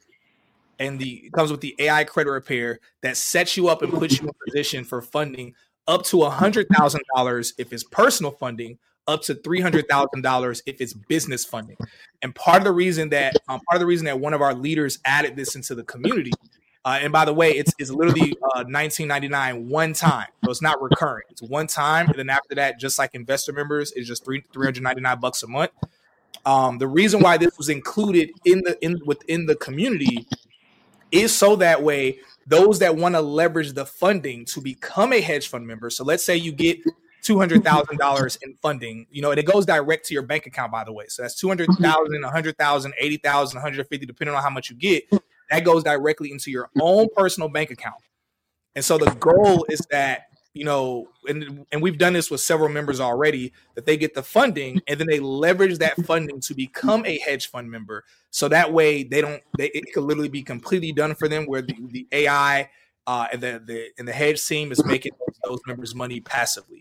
And the it comes with the A I credit repair that sets you up and puts you in position for funding up to one hundred thousand dollars if it's personal funding, up to three hundred thousand dollars if it's business funding. And part of the reason that um, part of the reason that one of our leaders added this into the community, uh, and by the way, it's it's literally uh, nineteen ninety-nine one time, so it's not recurring. It's one time, and then after that, just like investor members, it's just three three hundred ninety-nine bucks a month. Um, the reason why this was included in the in within the community is so that way those that want to leverage the funding to become a hedge fund member. So let's say you get two hundred thousand dollars in funding, you know, and it goes direct to your bank account, by the way. So that's two hundred thousand dollars, one hundred thousand dollars, eighty thousand dollars, one hundred fifty thousand dollars, depending on how much you get. That goes directly into your own personal bank account. And so the goal is that, you know, and, and we've done this with several members already, that they get the funding and then they leverage that funding to become a hedge fund member. So that way they don't, they, it could literally be completely done for them, where the, the A I uh, and the, the, and the hedge team is making those, those members money passively.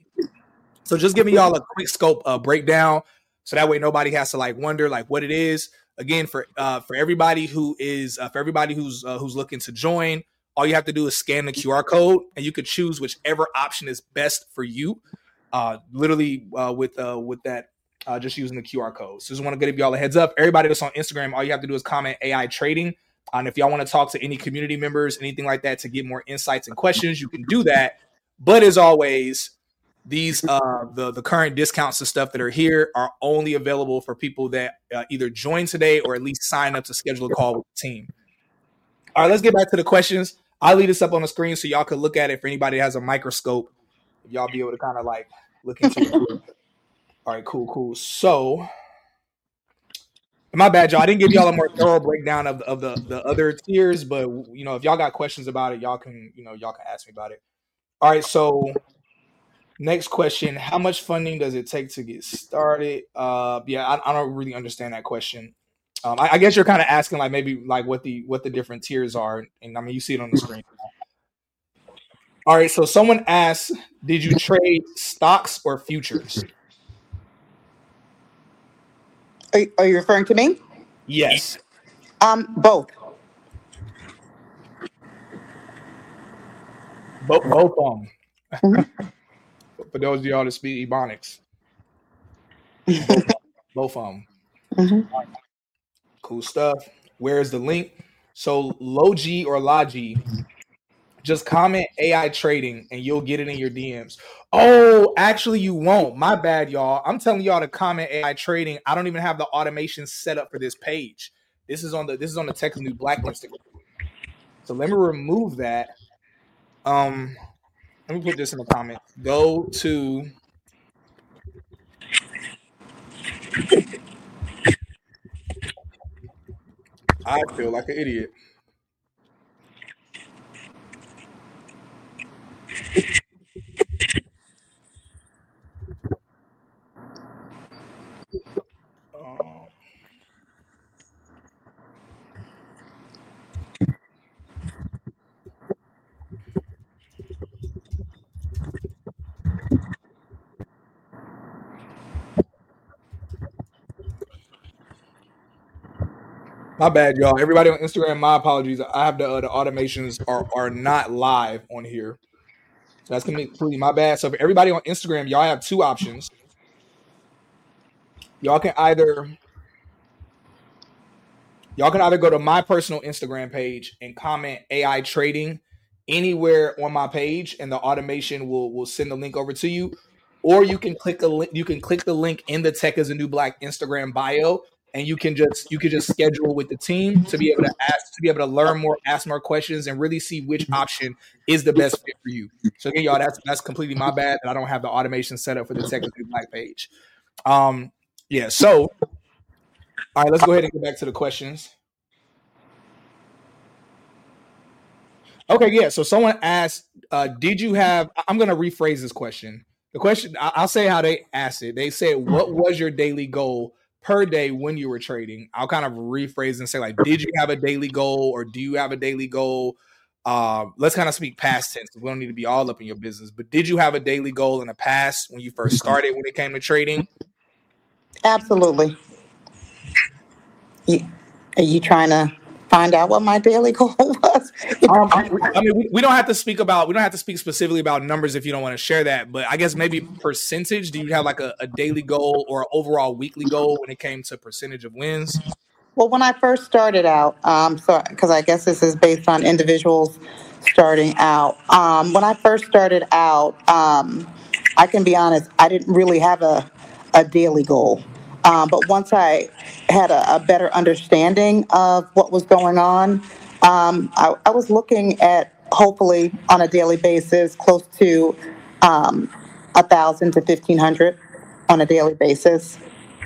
So just giving y'all a quick scope uh, breakdown. So that way nobody has to like wonder like what it is. Again, for, uh, for everybody who is, uh, for everybody who's, uh, who's looking to join, all you have to do is scan the Q R code, and you could choose whichever option is best for you. Uh, literally uh, with uh, with that, uh, just using the Q R code. So just want to give y'all a heads up. Everybody that's on Instagram, all you have to do is comment A I trading. And if y'all want to talk to any community members, anything like that, to get more insights and questions, you can do that. But as always, these uh, the the current discounts and stuff that are here are only available for people that uh, either join today or at least sign up to schedule a call with the team. All right, let's get back to the questions. I'll leave this up on the screen so y'all can look at it. For anybody that has a microscope, y'all be able to kind of like look into it. All right, cool, cool. So, my bad, y'all. I didn't give y'all a more thorough breakdown of, of the, the other tiers, but you know, if y'all got questions about it, y'all can, you know, y'all can ask me about it. All right, so next question: how much funding does it take to get started? Uh, yeah, I, I don't really understand that question. Um, I, I guess you're kind of asking like maybe like what the what the different tiers are, and I mean you see it on the screen. All right, so someone asked, did you trade stocks or futures? Are, are you referring to me? Yes. Um, both. Both, both of them. Mm-hmm. For those of y'all that speak Ebonics, both, both of them. Mm-hmm. Cool stuff. Where's the link? So Logi or Logi, just comment A I trading and you'll get it in your D Ms. Oh, actually you won't. My bad, y'all. I'm telling y'all to comment A I trading. I don't even have the automation set up for this page. This is on the this is on the Tech New Black Instagram. So let me remove that. Um, let me put this in the comment. Go to I feel like an idiot. Um, My bad, y'all. Everybody on Instagram, my apologies. I have the uh, the automations are are not live on here. So that's completely my bad. So for everybody on Instagram, y'all have two options. Y'all can either y'all can either go to my personal Instagram page and comment A I trading anywhere on my page, and the automation will will send the link over to you. Or you can click a link. You can click the link in the Tech is a New Black Instagram bio, and you can just you can just schedule with the team to be able to ask to be able to learn more, ask more questions, and really see which option is the best fit for you. So again, y'all, that's that's completely my bad that I don't have the automation set up for the Tech is a New Black page. Um, yeah. So, all right, let's go ahead and get back to the questions. Okay, yeah. So someone asked, uh, "Did you have?" I'm going to rephrase this question. The question, I'll say how they asked it. They said, "What was your daily goal per day when you were trading?" I'll kind of rephrase and say, like, "Did you have a daily goal, or do you have a daily goal?" Uh, let's kind of speak past tense. We don't need to be all up in your business, but did you have a daily goal in the past when you first started when it came to trading? Absolutely. You, are you trying to find out what my daily goal was? um, I mean, we, we don't have to speak about we don't have to speak specifically about numbers if you don't want to share that. But I guess maybe percentage. Do you have like a, a daily goal or an overall weekly goal when it came to percentage of wins? Well, when I first started out, um, so because I guess this is based on individuals starting out. Um, when I first started out, um, I can be honest, I didn't really have a a daily goal. Um, but once I had a, a better understanding of what was going on, um, I, I was looking at hopefully on a daily basis close to um, a thousand to fifteen hundred on a daily basis.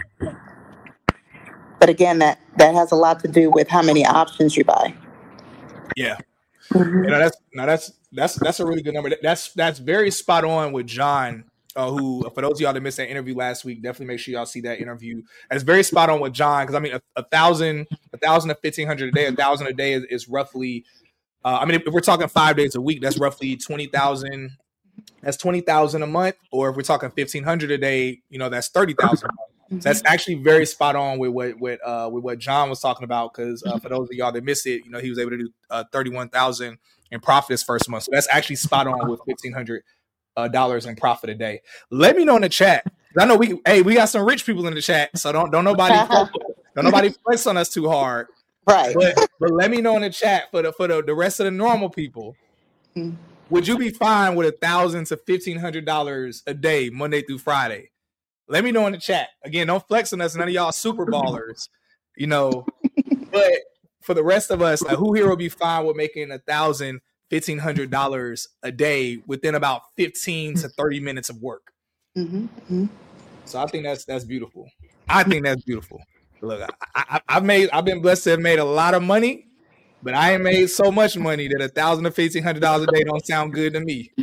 But again, that, that has a lot to do with how many options you buy. Yeah. Mm-hmm. You know, that's no, that's that's that's a really good number. That's that's very spot on with John. Uh, who, for those of y'all that missed that interview last week, definitely make sure y'all see that interview. It's very spot on with John because I mean, a, a thousand, a thousand to fifteen hundred a day, a thousand a day is, is roughly. Uh, I mean, if, if we're talking five days a week, that's roughly twenty thousand. That's twenty thousand a month. Or if we're talking fifteen hundred a day, you know, that's thirty thousand. So that's actually very spot on with what with uh, with what John was talking about. Because uh, for those of y'all that missed it, you know, he was able to do uh, thirty-one thousand in profit his first month. So that's actually spot on with fifteen hundred uh, dollars in profit a day. Let me know in the chat. I know we hey we got some rich people in the chat, so don't don't nobody don't nobody flex on us too hard. Right. But, but let me know in the chat for the for the, the rest of the normal people. Mm-hmm. Would you be fine with a thousand to fifteen hundred dollars a day, Monday through Friday? Let me know in the chat. Again, don't flex on us. None of y'all super ballers, you know. But for the rest of us, like, who here will be fine with making a thousand, fifteen hundred dollars a day within about fifteen to thirty minutes of work? Mm-hmm. Mm-hmm. So I think that's that's beautiful. I think that's beautiful. Look, I, I, I've made, I've been blessed to have made a lot of money, but I ain't made so much money that a thousand to fifteen hundred dollars a day don't sound good to me.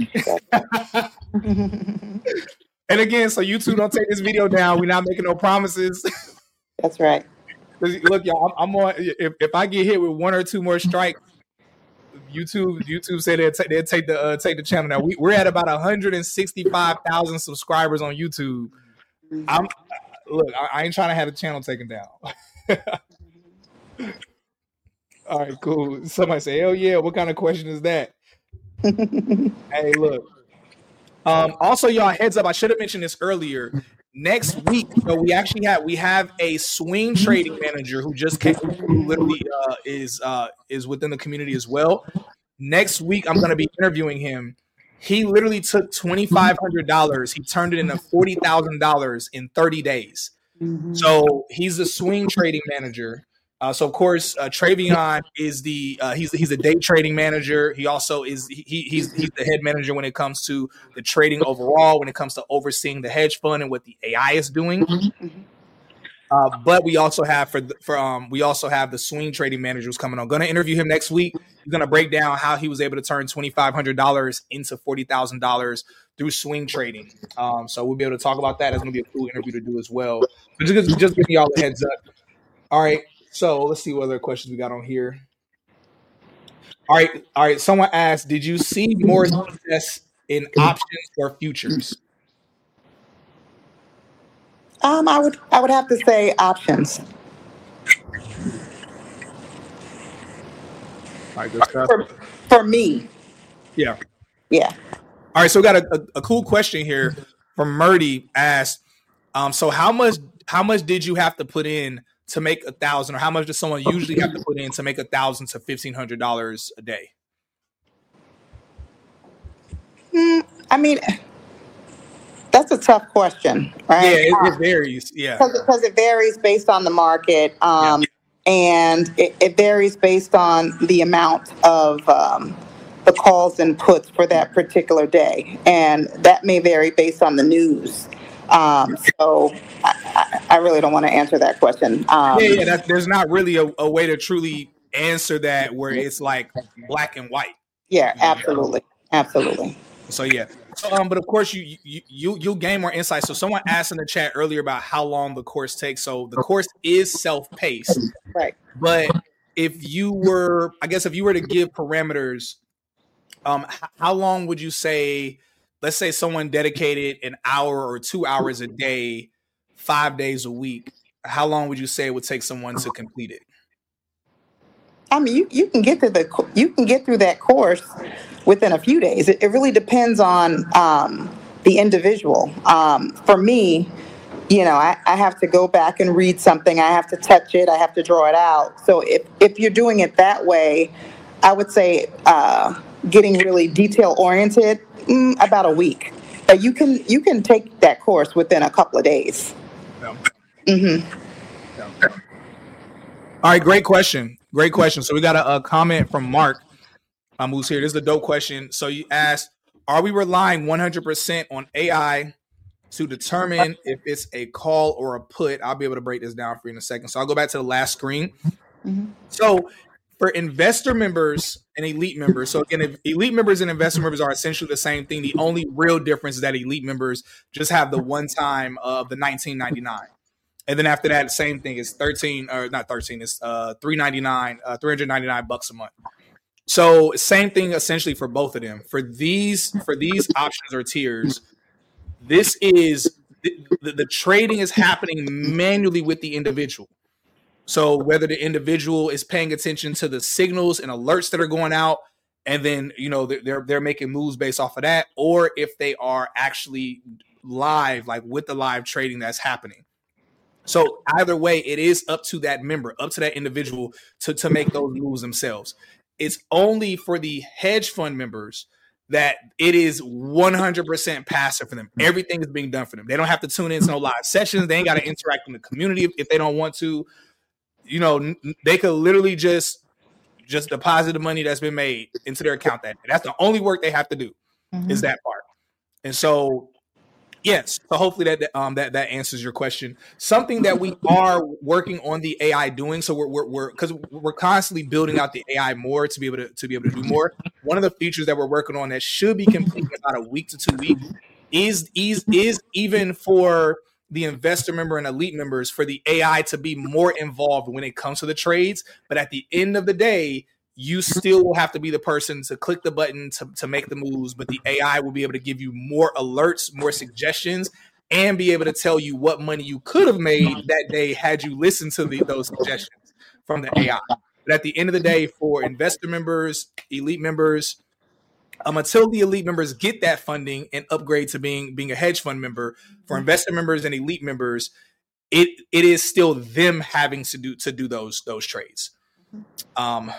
And again, so you two don't take this video down. We're not making no promises. That's right. Look, y'all, I'm, I'm on. If, if I get hit with one or two more strikes, YouTube YouTube say they'll take they'll take the uh, take the channel. Now we, we're at about one hundred sixty-five thousand subscribers on YouTube. I'm look, I, I ain't trying to have the channel taken down. All right, cool. Somebody say, "Hell yeah!" What kind of question is that? Hey, look. Um, also, y'all, heads up. I should have mentioned this earlier. Next week, so we actually have we have a swing trading manager who just came, who literally uh, is uh, is within the community as well. Next week, I'm going to be interviewing him. He literally took twenty-five hundred dollars. He turned it into forty thousand dollars in thirty days. Mm-hmm. So he's a swing trading manager. Uh, so of course, uh, Travion is the uh, he's he's a day trading manager. He also is he he's he's the head manager when it comes to the trading overall. When it comes to overseeing the hedge fund and what the A I is doing. Uh, but we also have for for um we also have the swing trading manager who's coming on. Going to interview him next week. He's going to break down how he was able to turn twenty-five hundred dollars into forty thousand dollars through swing trading. Um, so we'll be able to talk about that. It's going to be a cool interview to do as well. But just just giving y'all a heads up. All right. So let's see what other questions we got on here. All right. All right. Someone asked, did you see more success in options or futures? Um, I would I would have to say options. right, good stuff. For, for me. Yeah. Yeah. All right, so we got a, a, a cool question here from Murdy asked, um, so how much how much did you have to put in to make a thousand, or how much does someone usually have to put in to make a thousand to fifteen hundred dollars a day? Mm, I mean, that's a tough question, right? Yeah, it, it varies. Yeah, because it varies based on the market, um, yeah. and it, it varies based on the amount of um, the calls and puts for that particular day, and that may vary based on the news. Um, so I, I really don't want to answer that question. Um, yeah, yeah. That, there's not really a, a way to truly answer that where it's like black and white. Yeah, absolutely, absolutely. So yeah, so, um, but of course you you you you'll gain more insight. So someone asked in the chat earlier about how long the course takes. So the course is self-paced, right? But if you were, I guess, if you were to give parameters, um, h- how long would you say? Let's say someone dedicated an hour or two hours a day, five days a week. How long would you say it would take someone to complete it? I mean, you, you can get through the you can get through that course within a few days. It, it really depends on um, the individual. Um, for me, you know, I, I have to go back and read something. I have to touch it. I have to draw it out. So if if you're doing it that way, I would say uh, getting really detail oriented, mm, about a week. But you can you can take that course within a couple of days. Yeah. Mm-hmm. Yeah. All right, great question. Great question. So we got a, a comment from Mark, um, who's here. This is a dope question. So you asked, are we relying one hundred percent on A I to determine if it's a call or a put? I'll be able to break this down for you in a second. So I'll go back to the last screen. Mm-hmm. So for investor members and elite members, so again, if elite members and investor members are essentially the same thing. The only real difference is that elite members just have the one time of the nineteen ninety-nine. And then after that, same thing is thirteen or not thirteen, it's uh three ninety-nine, uh three ninety-nine bucks a month. So same thing essentially for both of them. For these for these options or tiers, this is the, the, the trading is happening manually with the individual. So whether the individual is paying attention to the signals and alerts that are going out, and then you know they're they're making moves based off of that, or if they are actually live, like with the live trading that's happening. So either way, it is up to that member, up to that individual to, to make those moves themselves. It's only for the hedge fund members that it is one hundred percent passive for them. Everything is being done for them. They don't have to tune into no live sessions. They ain't got to interact in the community if, if they don't want to. You know, they could literally just just deposit the money that's been made into their account. That that's the only work they have to do, mm-hmm. is that part. And so yes, so hopefully that um that that answers your question. Something that we are working on the A I doing, so we're we're we're because we're constantly building out the A I more to be able to to be able to do more. One of the features that we're working on that should be complete in about a week to two weeks is is is even for the investor member and elite members, for the A I to be more involved when it comes to the trades. But at the end of the day, you still will have to be the person to click the button to, to make the moves, but the A I will be able to give you more alerts, more suggestions, and be able to tell you what money you could have made that day had you listened to the, those suggestions from the A I. But at the end of the day, for investor members, elite members, um, until the elite members get that funding and upgrade to being being a hedge fund member, for investor members and elite members, it it is still them having to do to do those those trades. Um.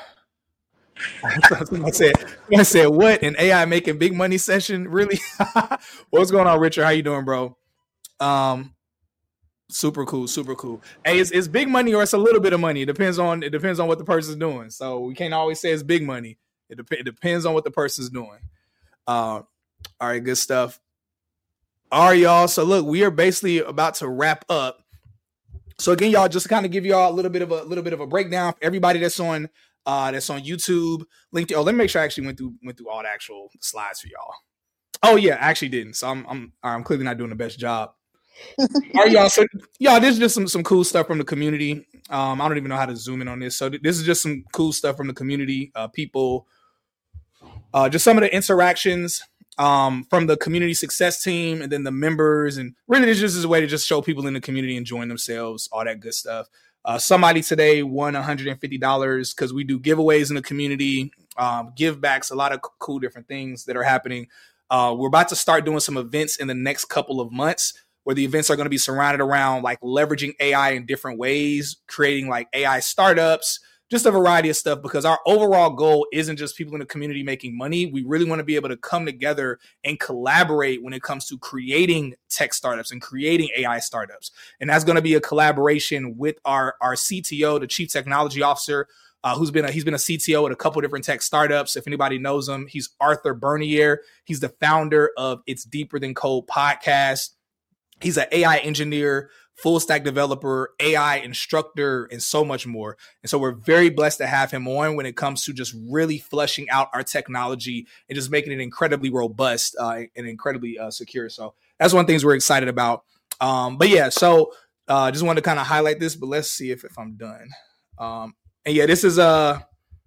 I said, I said, what? An A I making big money session? Really? What's going on, Richard? How you doing, bro? Um, super cool, super cool. Hey, it's, it's big money or it's a little bit of money. It depends on it depends on what the person's doing. So we can't always say it's big money. It, dep- it depends on what the person's doing. Uh, all right, good stuff. All right, y'all. So look, we are basically about to wrap up. So again, y'all, just to kind of give y'all a little bit of a little bit of a breakdown for everybody that's on. Uh, that's on YouTube, LinkedIn. Oh, let me make sure I actually went through went through all the actual slides for y'all. Oh yeah, I actually didn't. So I'm I'm I'm clearly not doing the best job. All right, y'all. So y'all, this is just some some cool stuff from the community. Um, I don't even know how to zoom in on this. So th- this is just some cool stuff from the community. Uh, people, uh, just some of the interactions um from the community success team, and then the members, and really this just is a way to just show people in the community enjoying themselves, all that good stuff. Uh, somebody today won one hundred fifty dollars because we do giveaways in the community, um, give backs, a lot of cool different things that are happening. Uh, we're about to start doing some events in the next couple of months where the events are going to be surrounded around like leveraging A I in different ways, creating like A I startups, just a variety of stuff, because our overall goal isn't just people in the community making money. We really want to be able to come together and collaborate when it comes to creating tech startups and creating A I startups. And that's going to be a collaboration with our, our C T O, the Chief Technology Officer, uh, who's been a, he's been a C T O at a couple different tech startups. If anybody knows him, he's Arthur Bernier. He's the founder of It's Deeper Than Code podcast. He's an A I engineer, full stack developer, A I instructor, and so much more. And so we're very blessed to have him on when it comes to just really fleshing out our technology and just making it incredibly robust uh, and incredibly uh, secure. So that's one of the things we're excited about. Um, but yeah, so I uh, just wanted to kind of highlight this, but let's see if, if I'm done. Um, and yeah, this is uh,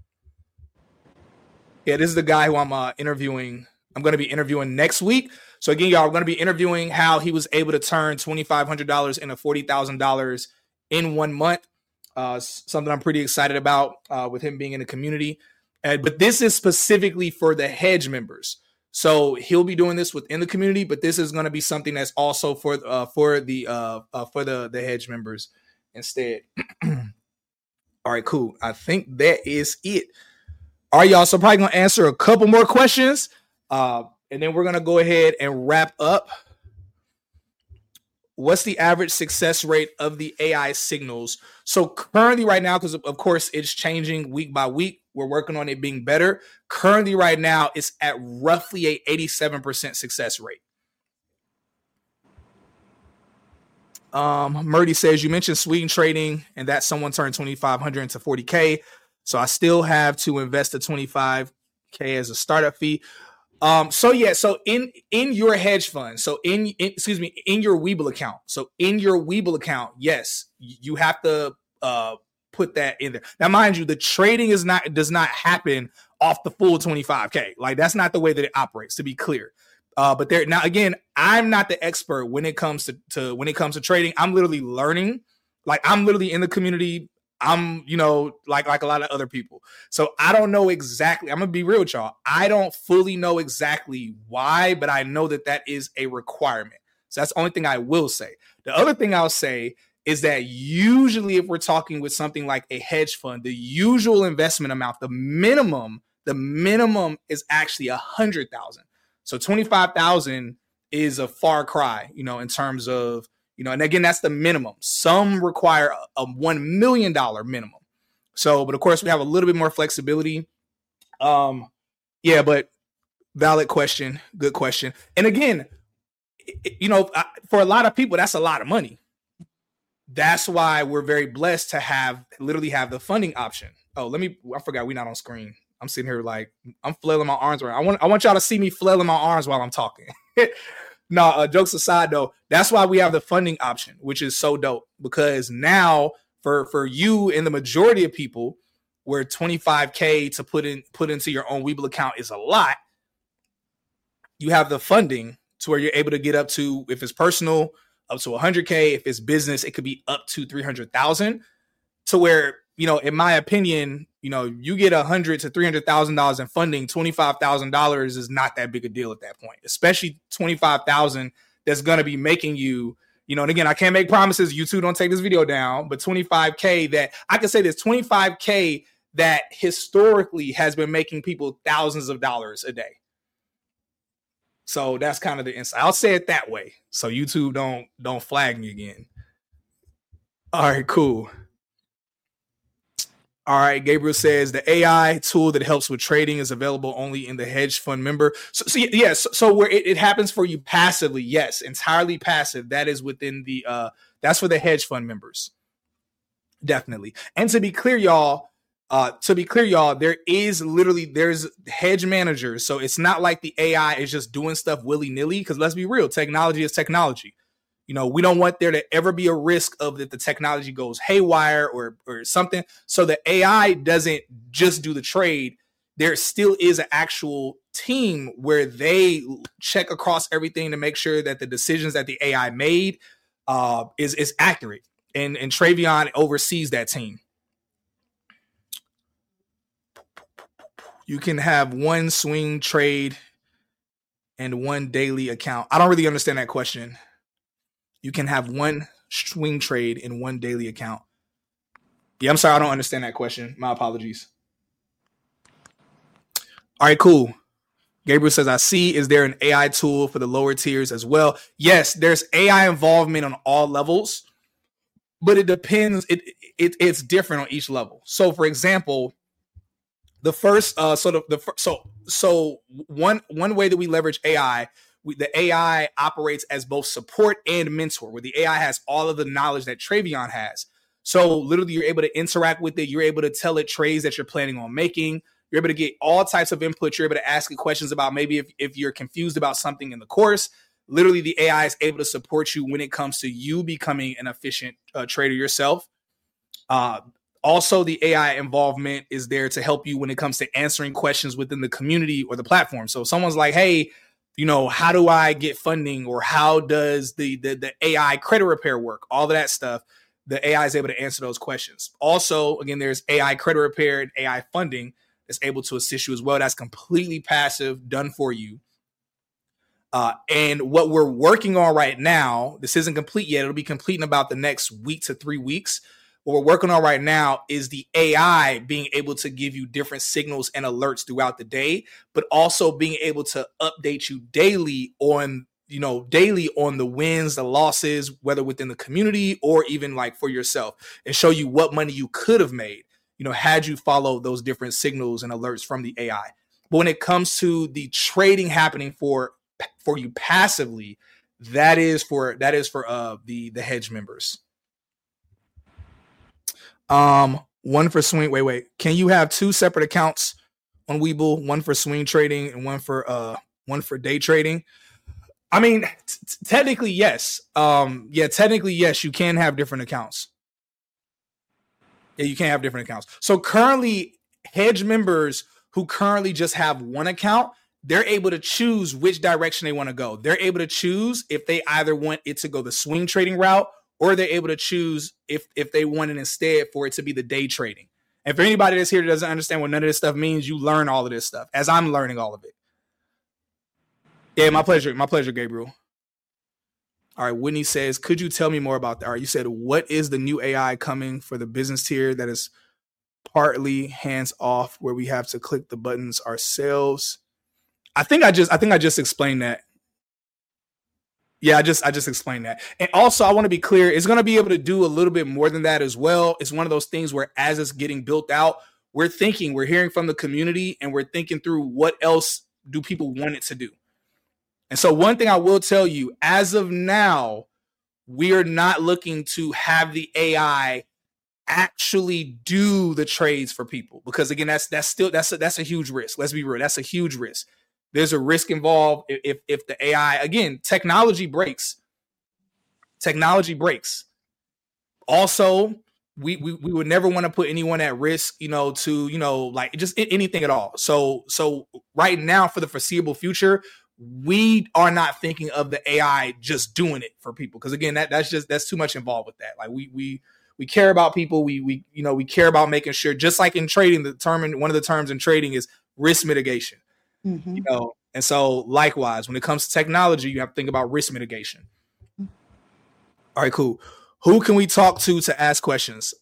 yeah, this is the guy who I'm uh, interviewing. I'm going to be interviewing next week. So again, y'all, we're going to be interviewing how he was able to turn twenty-five hundred dollars into forty thousand dollars in one month. Uh, something I'm pretty excited about uh, with him being in the community. Uh, but this is specifically for the hedge members. So he'll be doing this within the community, but this is going to be something that's also for uh, for the uh, uh, for the the hedge members instead. All right, cool. I think that is it. All right, y'all. So probably going to answer a couple more questions. Uh, And then we're going to go ahead and wrap up. What's the average success rate of the A I signals? So currently right now, because of course it's changing week by week, we're working on it being better. Currently right now, it's at roughly a eighty-seven percent success rate. Um, Murdy says, you mentioned swing trading and that someone turned twenty-five hundred into forty K. So I still have to invest the twenty-five K as a startup fee. Um, so yeah, so in, in your hedge fund, so in, in, excuse me, in your Webull account. So in your Webull account, yes, you have to, uh, put that in there. Now, mind you, the trading is not, does not happen off the full twenty-five K. Like that's not the way that it operates, to be clear. Uh, but there, now again, I'm not the expert when it comes to, to, when it comes to trading. I'm literally learning, like I'm literally in the community. I'm, you know, like like a lot of other people. So I don't know exactly. I'm going to be real with y'all. I don't fully know exactly why, but I know that that is a requirement. So that's the only thing I will say. The other thing I'll say is that usually if we're talking with something like a hedge fund, the usual investment amount, the minimum, the minimum is actually one hundred thousand. So twenty-five thousand is a far cry, you know, in terms of, you know, and again, that's the minimum. Some require a, a one million dollars minimum. So, but of course, we have a little bit more flexibility. Um, yeah, but valid question. Good question. And again, it, you know, for a lot of people, that's a lot of money. That's why we're very blessed to have literally have the funding option. Oh, let me, I forgot we're not on screen. I'm sitting here like, I'm flailing my arms around. I want, I want y'all to see me flailing my arms while I'm talking. No, uh, jokes aside, though, that's why we have the funding option, which is so dope, because now for, for you and the majority of people where twenty-five K to put in put into your own Webull account is a lot, you have the funding to where you're able to get up to, if it's personal, up to one hundred K. If it's business, it could be up to three hundred thousand, to where, you know, in my opinion, you know, you get one hundred to three hundred thousand dollars in funding, twenty-five thousand dollars is not that big a deal at that point, especially twenty-five thousand dollars that's going to be making you, you know, and again, I can't make promises. You two don't take this video down, but twenty-five K that I can say this twenty-five K that historically has been making people thousands of dollars a day. So that's kind of the insight. I'll say it that way. So YouTube don't, don't flag me again. All right, cool. All right, Gabriel says the A I tool that helps with trading is available only in the hedge fund member. So, so yes, yeah, so, so where it, it happens for you passively, yes, entirely passive. That is within the uh, that's for the hedge fund members, definitely. And to be clear, y'all, uh, to be clear, y'all, there is literally there's hedge managers. So it's not like the A I is just doing stuff willy nilly. Because let's be real, technology is technology. You know, we don't want there to ever be a risk of that the technology goes haywire or or something. So the A I doesn't just do the trade. There still is an actual team where they check across everything to make sure that the decisions that the A I made uh, is, is accurate. and, and Travion oversees that team. You can have one swing trade and one daily account. I don't really understand that question. You can have one swing trade and one daily account. Yeah, I'm sorry. I don't understand that question. My apologies. All right, cool. Gabriel says, I see. Is there an A I tool for the lower tiers as well? Yes, there's A I involvement on all levels, but it depends. It, it It's different on each level. So, for example, the first, uh, so the, the so so one one way that we leverage A I, we, the A I operates as both support and mentor, where the A I has all of the knowledge that Travion has. So literally, you're able to interact with it. You're able to tell it trades that you're planning on making. You're able to get all types of input. You're able to ask it questions about maybe if, if you're confused about something in the course. Literally, the A I is able to support you when it comes to you becoming an efficient uh, trader yourself. Uh, also, the A I involvement is there to help you when it comes to answering questions within the community or the platform. So if someone's like, hey, you know, how do I get funding, or how does the, the, the A I credit repair work? All of that stuff. The A I is able to answer those questions. Also, again, there's A I credit repair and A I funding that's able to assist you as well. That's completely passive, done for you. Uh, and what we're working on right now, this isn't complete yet. It'll be complete in about the next week to three weeks. What we're working on right now is the A I being able to give you different signals and alerts throughout the day, but also being able to update you daily on you know, daily on the wins, the losses, whether within the community or even like for yourself, and show you what money you could have made, you know, had you followed those different signals and alerts from the A I. But when it comes to the trading happening for, for you passively, that is for, that is for uh, the, the hedge members. Um, one for swing. Wait, wait. Can you have two separate accounts on Webull, one for swing trading and one for, uh, one for day trading? I mean, t- technically, yes. Um, yeah, technically, yes, you can have different accounts. Yeah, you can have different accounts. So currently, hedge members who currently just have one account, they're able to choose which direction they want to go. They're able to choose if they either want it to go the swing trading route, or they're able to choose if, if they want it instead for it to be the day trading. And for anybody that's here that doesn't understand what none of this stuff means, you learn all of this stuff as I'm learning all of it. Yeah, my pleasure. My pleasure, Gabriel. All right, Whitney says, could you tell me more about that? All right, you said, what is the new A I coming for the business tier that is partly hands off, where we have to click the buttons ourselves? I think I just, I think I just explained that. Yeah, I just, I just explained that. And also, I want to be clear, it's going to be able to do a little bit more than that as well. It's one of those things where, as it's getting built out, we're thinking, we're hearing from the community, and we're thinking through what else do people want it to do. And so one thing I will tell you, as of now, we are not looking to have the A I actually do the trades for people, because again, that's that's still that's a, that's a huge risk. Let's be real, that's a huge risk. There's a risk involved if if the A I, again, technology breaks. Technology breaks. Also, we we we would never want to put anyone at risk, you know, to you know like just anything at all. So so right now, for the foreseeable future, we are not thinking of the A I just doing it for people, because again, that that's just that's too much involved with that. Like we we we care about people. We we you know we care about making sure, just like in trading, the term one of the terms in trading is risk mitigation. Mm-hmm. You know, and so likewise, when it comes to technology, you have to think about risk mitigation. Mm-hmm. All right, cool. Who can we talk to to ask questions?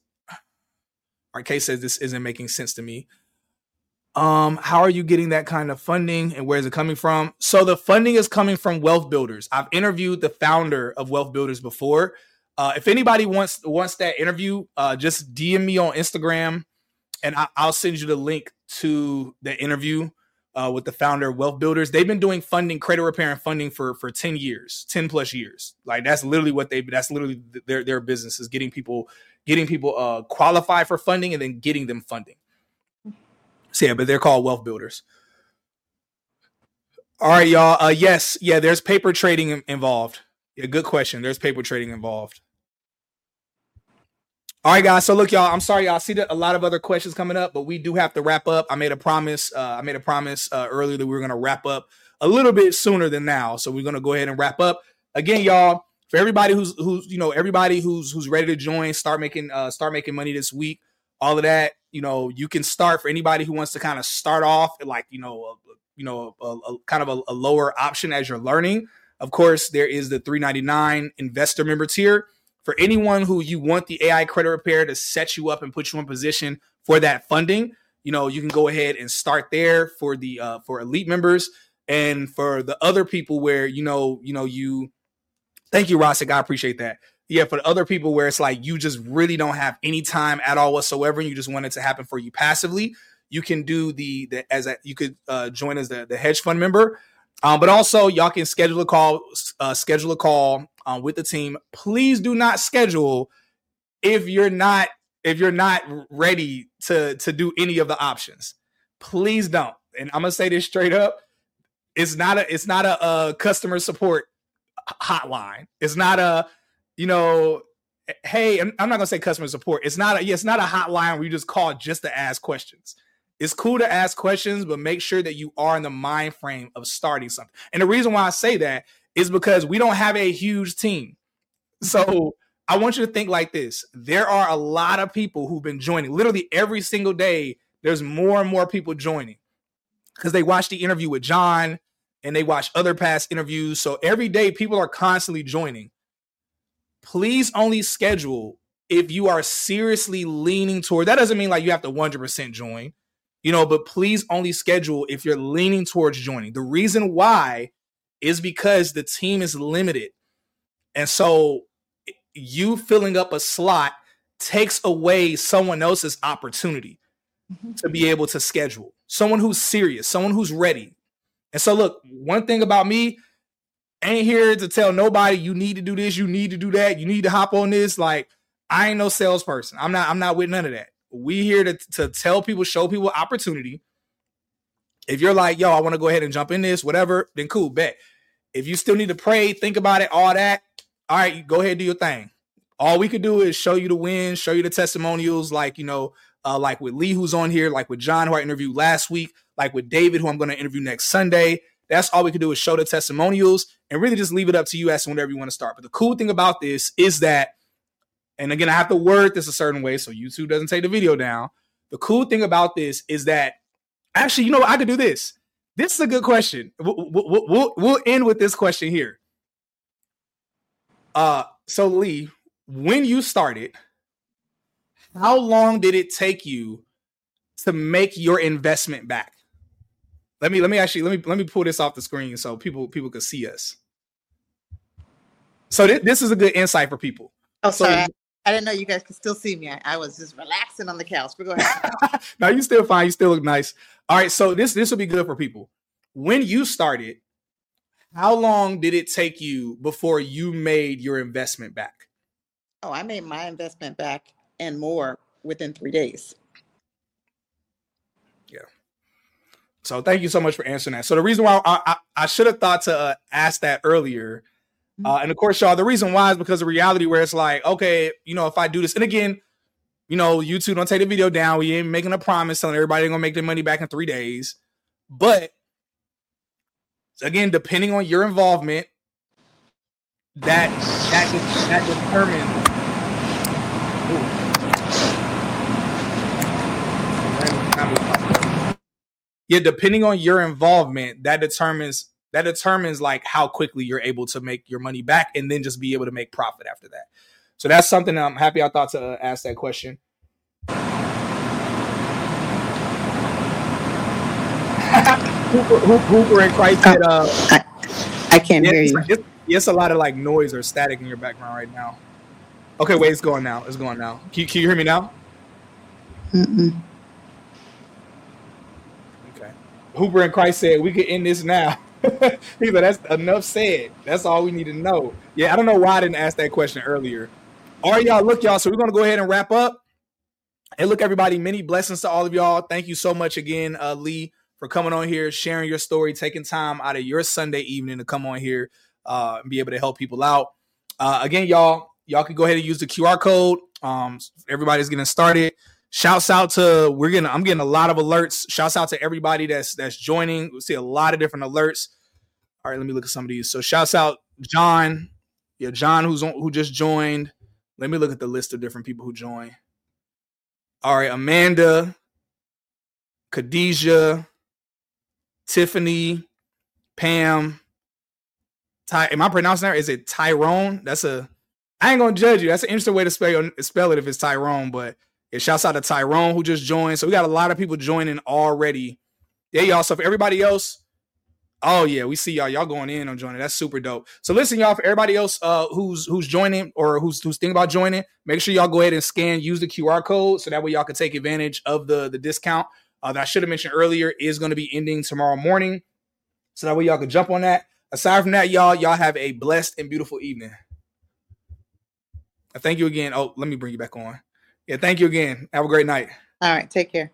R K says this isn't making sense to me. Um, how are you getting that kind of funding, and where is it coming from? So the funding is coming from Wealth Builders. I've interviewed the founder of Wealth Builders before. Uh, if anybody wants wants that interview, uh, just D M me on Instagram, and I, I'll send you the link to the interview uh, with the founder of Wealth Builders. They've been doing funding, credit repair, and funding for for ten years, ten plus years. Like that's literally what they. That's literally their their business, is getting people getting people uh, qualified for funding and then getting them funding. So yeah, but they're called Wealth Builders. All right, y'all. Uh, yes, yeah, there's paper trading in- involved. Yeah, good question. There's paper trading involved. All right, guys. So look, y'all, I'm sorry, y'all. I see that a lot of other questions coming up, but we do have to wrap up. I made a promise. Uh, I made a promise uh, earlier that we were going to wrap up a little bit sooner than now. So we're going to go ahead and wrap up. Again, y'all, for everybody who's who's you know everybody who's who's ready to join, start making uh, start making money this week. All of that, you know, you can start for anybody who wants to kind of start off at like you know, a, you know, a, a kind of a, a lower option as you're learning. Of course, there is the three ninety-nine investor member tier for anyone who you want the A I credit repair to set you up and put you in position for that funding. You know, you can go ahead and start there for the uh, for elite members, and for the other people where you know, you know, you. Thank you, Rosick. I appreciate that. Yeah, for the other people where it's like you just really don't have any time at all whatsoever, and you just want it to happen for you passively, you can do the the as a, you could uh, join as the, the hedge fund member, um, but also y'all can schedule a call, uh, schedule a call uh, with the team. Please do not schedule if you're not if you're not ready to to do any of the options. Please don't. And I'm gonna say this straight up: it's not a it's not a, a customer support hotline. It's not a You know, hey, I'm not gonna say customer support. It's not a, yeah, it's not a hotline where you just call just to ask questions. It's cool to ask questions, but make sure that you are in the mind frame of starting something. And the reason why I say that is because we don't have a huge team. So I want you to think like this. There are a lot of people who've been joining. Literally every single day, there's more and more people joining because they watch the interview with John and they watch other past interviews. So every day, people are constantly joining. Please only schedule if you are seriously leaning toward. That doesn't mean like you have to one hundred percent join, you know, but please only schedule if you're leaning towards joining. The reason why is because the team is limited. And so you filling up a slot takes away someone else's opportunity mm-hmm. to be able to schedule. Someone who's serious, someone who's ready. And so look, one thing about me, ain't here to tell nobody you need to do this, you need to do that, you need to hop on this. Like, I ain't no salesperson. I'm not, I'm not with none of that. We here to, to tell people, show people opportunity. If you're like, yo, I want to go ahead and jump in this, whatever, then cool, bet. If you still need to pray, think about it, all that, all right, go ahead, do your thing. All we could do is show you the wins, show you the testimonials, like, you know, uh, like with Lee, who's on here, like with John, who I interviewed last week, like with David, who I'm going to interview next Sunday. That's all we can do is show the testimonials and really just leave it up to you as to whenever you want to start. But the cool thing about this is that, and again, I have to word this a certain way so YouTube doesn't take the video down. The cool thing about this is that, actually, you know what? I could do this. This is a good question. We'll, we'll, we'll, we'll end with this question here. Uh, so, Lee, when you started, how long did it take you to make your investment back? Let me let me actually let me let me pull this off the screen so people people can see us. So th- this is a good insight for people. Oh, so, sorry, I, I didn't know you guys could still see me. I, I was just relaxing on the couch. But go ahead. No, you still fine. You still look nice. All right, so this this will be good for people. When you started, how long did it take you before you made your investment back? Oh, I made my investment back and more within three days. Yeah. So thank you so much for answering that. So the reason why I, I, I should have thought to uh, ask that earlier. Uh, and of course, y'all, the reason why is because of reality where it's like, okay, you know, if I do this, and again, you know, YouTube don't take the video down. We ain't making a promise telling everybody they're going to make their money back in three days. But again, depending on your involvement, that, that, that determines. Yeah, depending on your involvement, that determines that determines like how quickly you're able to make your money back and then just be able to make profit after that. So that's something that I'm happy I thought to uh, ask that question. Hooper, Hooper and Christ said, uh, I, I can't yeah, hear it's, you. It's, it's a lot of like noise or static in your background right now. Okay, wait, it's going now. It's going now. Can, can you hear me now? Mm-mm. Hooper and Christ said, we could end this now. He said, that's enough said. That's all we need to know. Yeah, I don't know why I didn't ask that question earlier. All right, y'all, look, y'all. So we're going to go ahead and wrap up. And look, everybody, many blessings to all of y'all. Thank you so much again, uh, Lee, for coming on here, sharing your story, taking time out of your Sunday evening to come on here uh, and be able to help people out. Uh, again, y'all, y'all can go ahead and use the Q R code. Um, everybody's getting started. Shouts out to we're getting I'm getting a lot of alerts. Shouts out to everybody that's that's joining. We see a lot of different alerts. All right, let me look at some of these. So shouts out John, Yeah, John, who's on, who just joined. Let me look at the list of different people who joined. All right, Amanda, Khadijah, Tiffany, Pam. Ty, am I pronouncing that? Is it Tyrone? That's a. I ain't gonna judge you. That's an interesting way to spell spell it if it's Tyrone. But it shouts out to Tyrone who just joined. So we got a lot of people joining already. Yeah, y'all. So for everybody else, oh yeah, we see y'all. Y'all going in on joining. That's super dope. So listen, y'all. For everybody else uh, who's who's joining or who's who's thinking about joining, make sure y'all go ahead and scan. Use the Q R code so that way y'all can take advantage of the the discount uh, that I should have mentioned earlier is going to be ending tomorrow morning. So that way y'all can jump on that. Aside from that, y'all, y'all have a blessed and beautiful evening. Thank you again. Oh, let me bring you back on. Yeah, thank you again. Have a great night. All right, take care.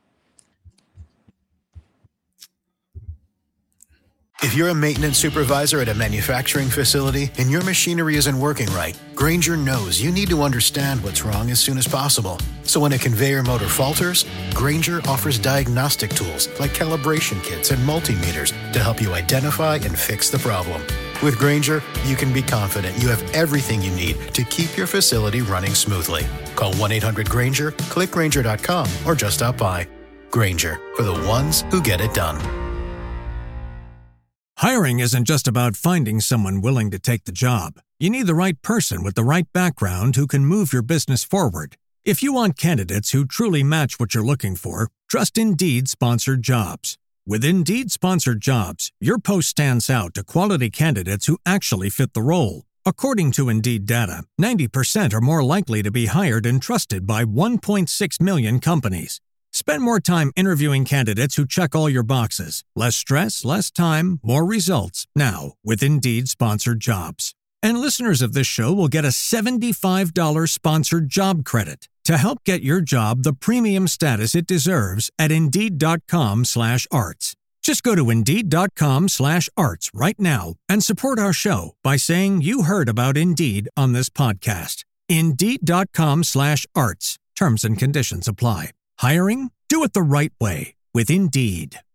If you're a maintenance supervisor at a manufacturing facility and your machinery isn't working right, Grainger knows you need to understand what's wrong as soon as possible. So when a conveyor motor falters, Grainger offers diagnostic tools like calibration kits and multimeters to help you identify and fix the problem. With Grainger, you can be confident you have everything you need to keep your facility running smoothly. Call one eight hundred Grainger, click Grainger dot com, or just stop by. Grainger, for the ones who get it done. Hiring isn't just about finding someone willing to take the job. You need the right person with the right background who can move your business forward. If you want candidates who truly match what you're looking for, trust Indeed Sponsored Jobs. With Indeed Sponsored Jobs, your post stands out to quality candidates who actually fit the role. According to Indeed data, ninety percent are more likely to be hired and trusted by one point six million companies. Spend more time interviewing candidates who check all your boxes. Less stress, less time, more results. Now, with Indeed Sponsored Jobs. And listeners of this show will get a seventy-five dollars sponsored job credit to help get your job the premium status it deserves at Indeed.com slash arts. Just go to Indeed.com slash arts right now and support our show by saying you heard about Indeed on this podcast. Indeed.com slash arts. Terms and conditions apply. Hiring? Do it the right way with Indeed.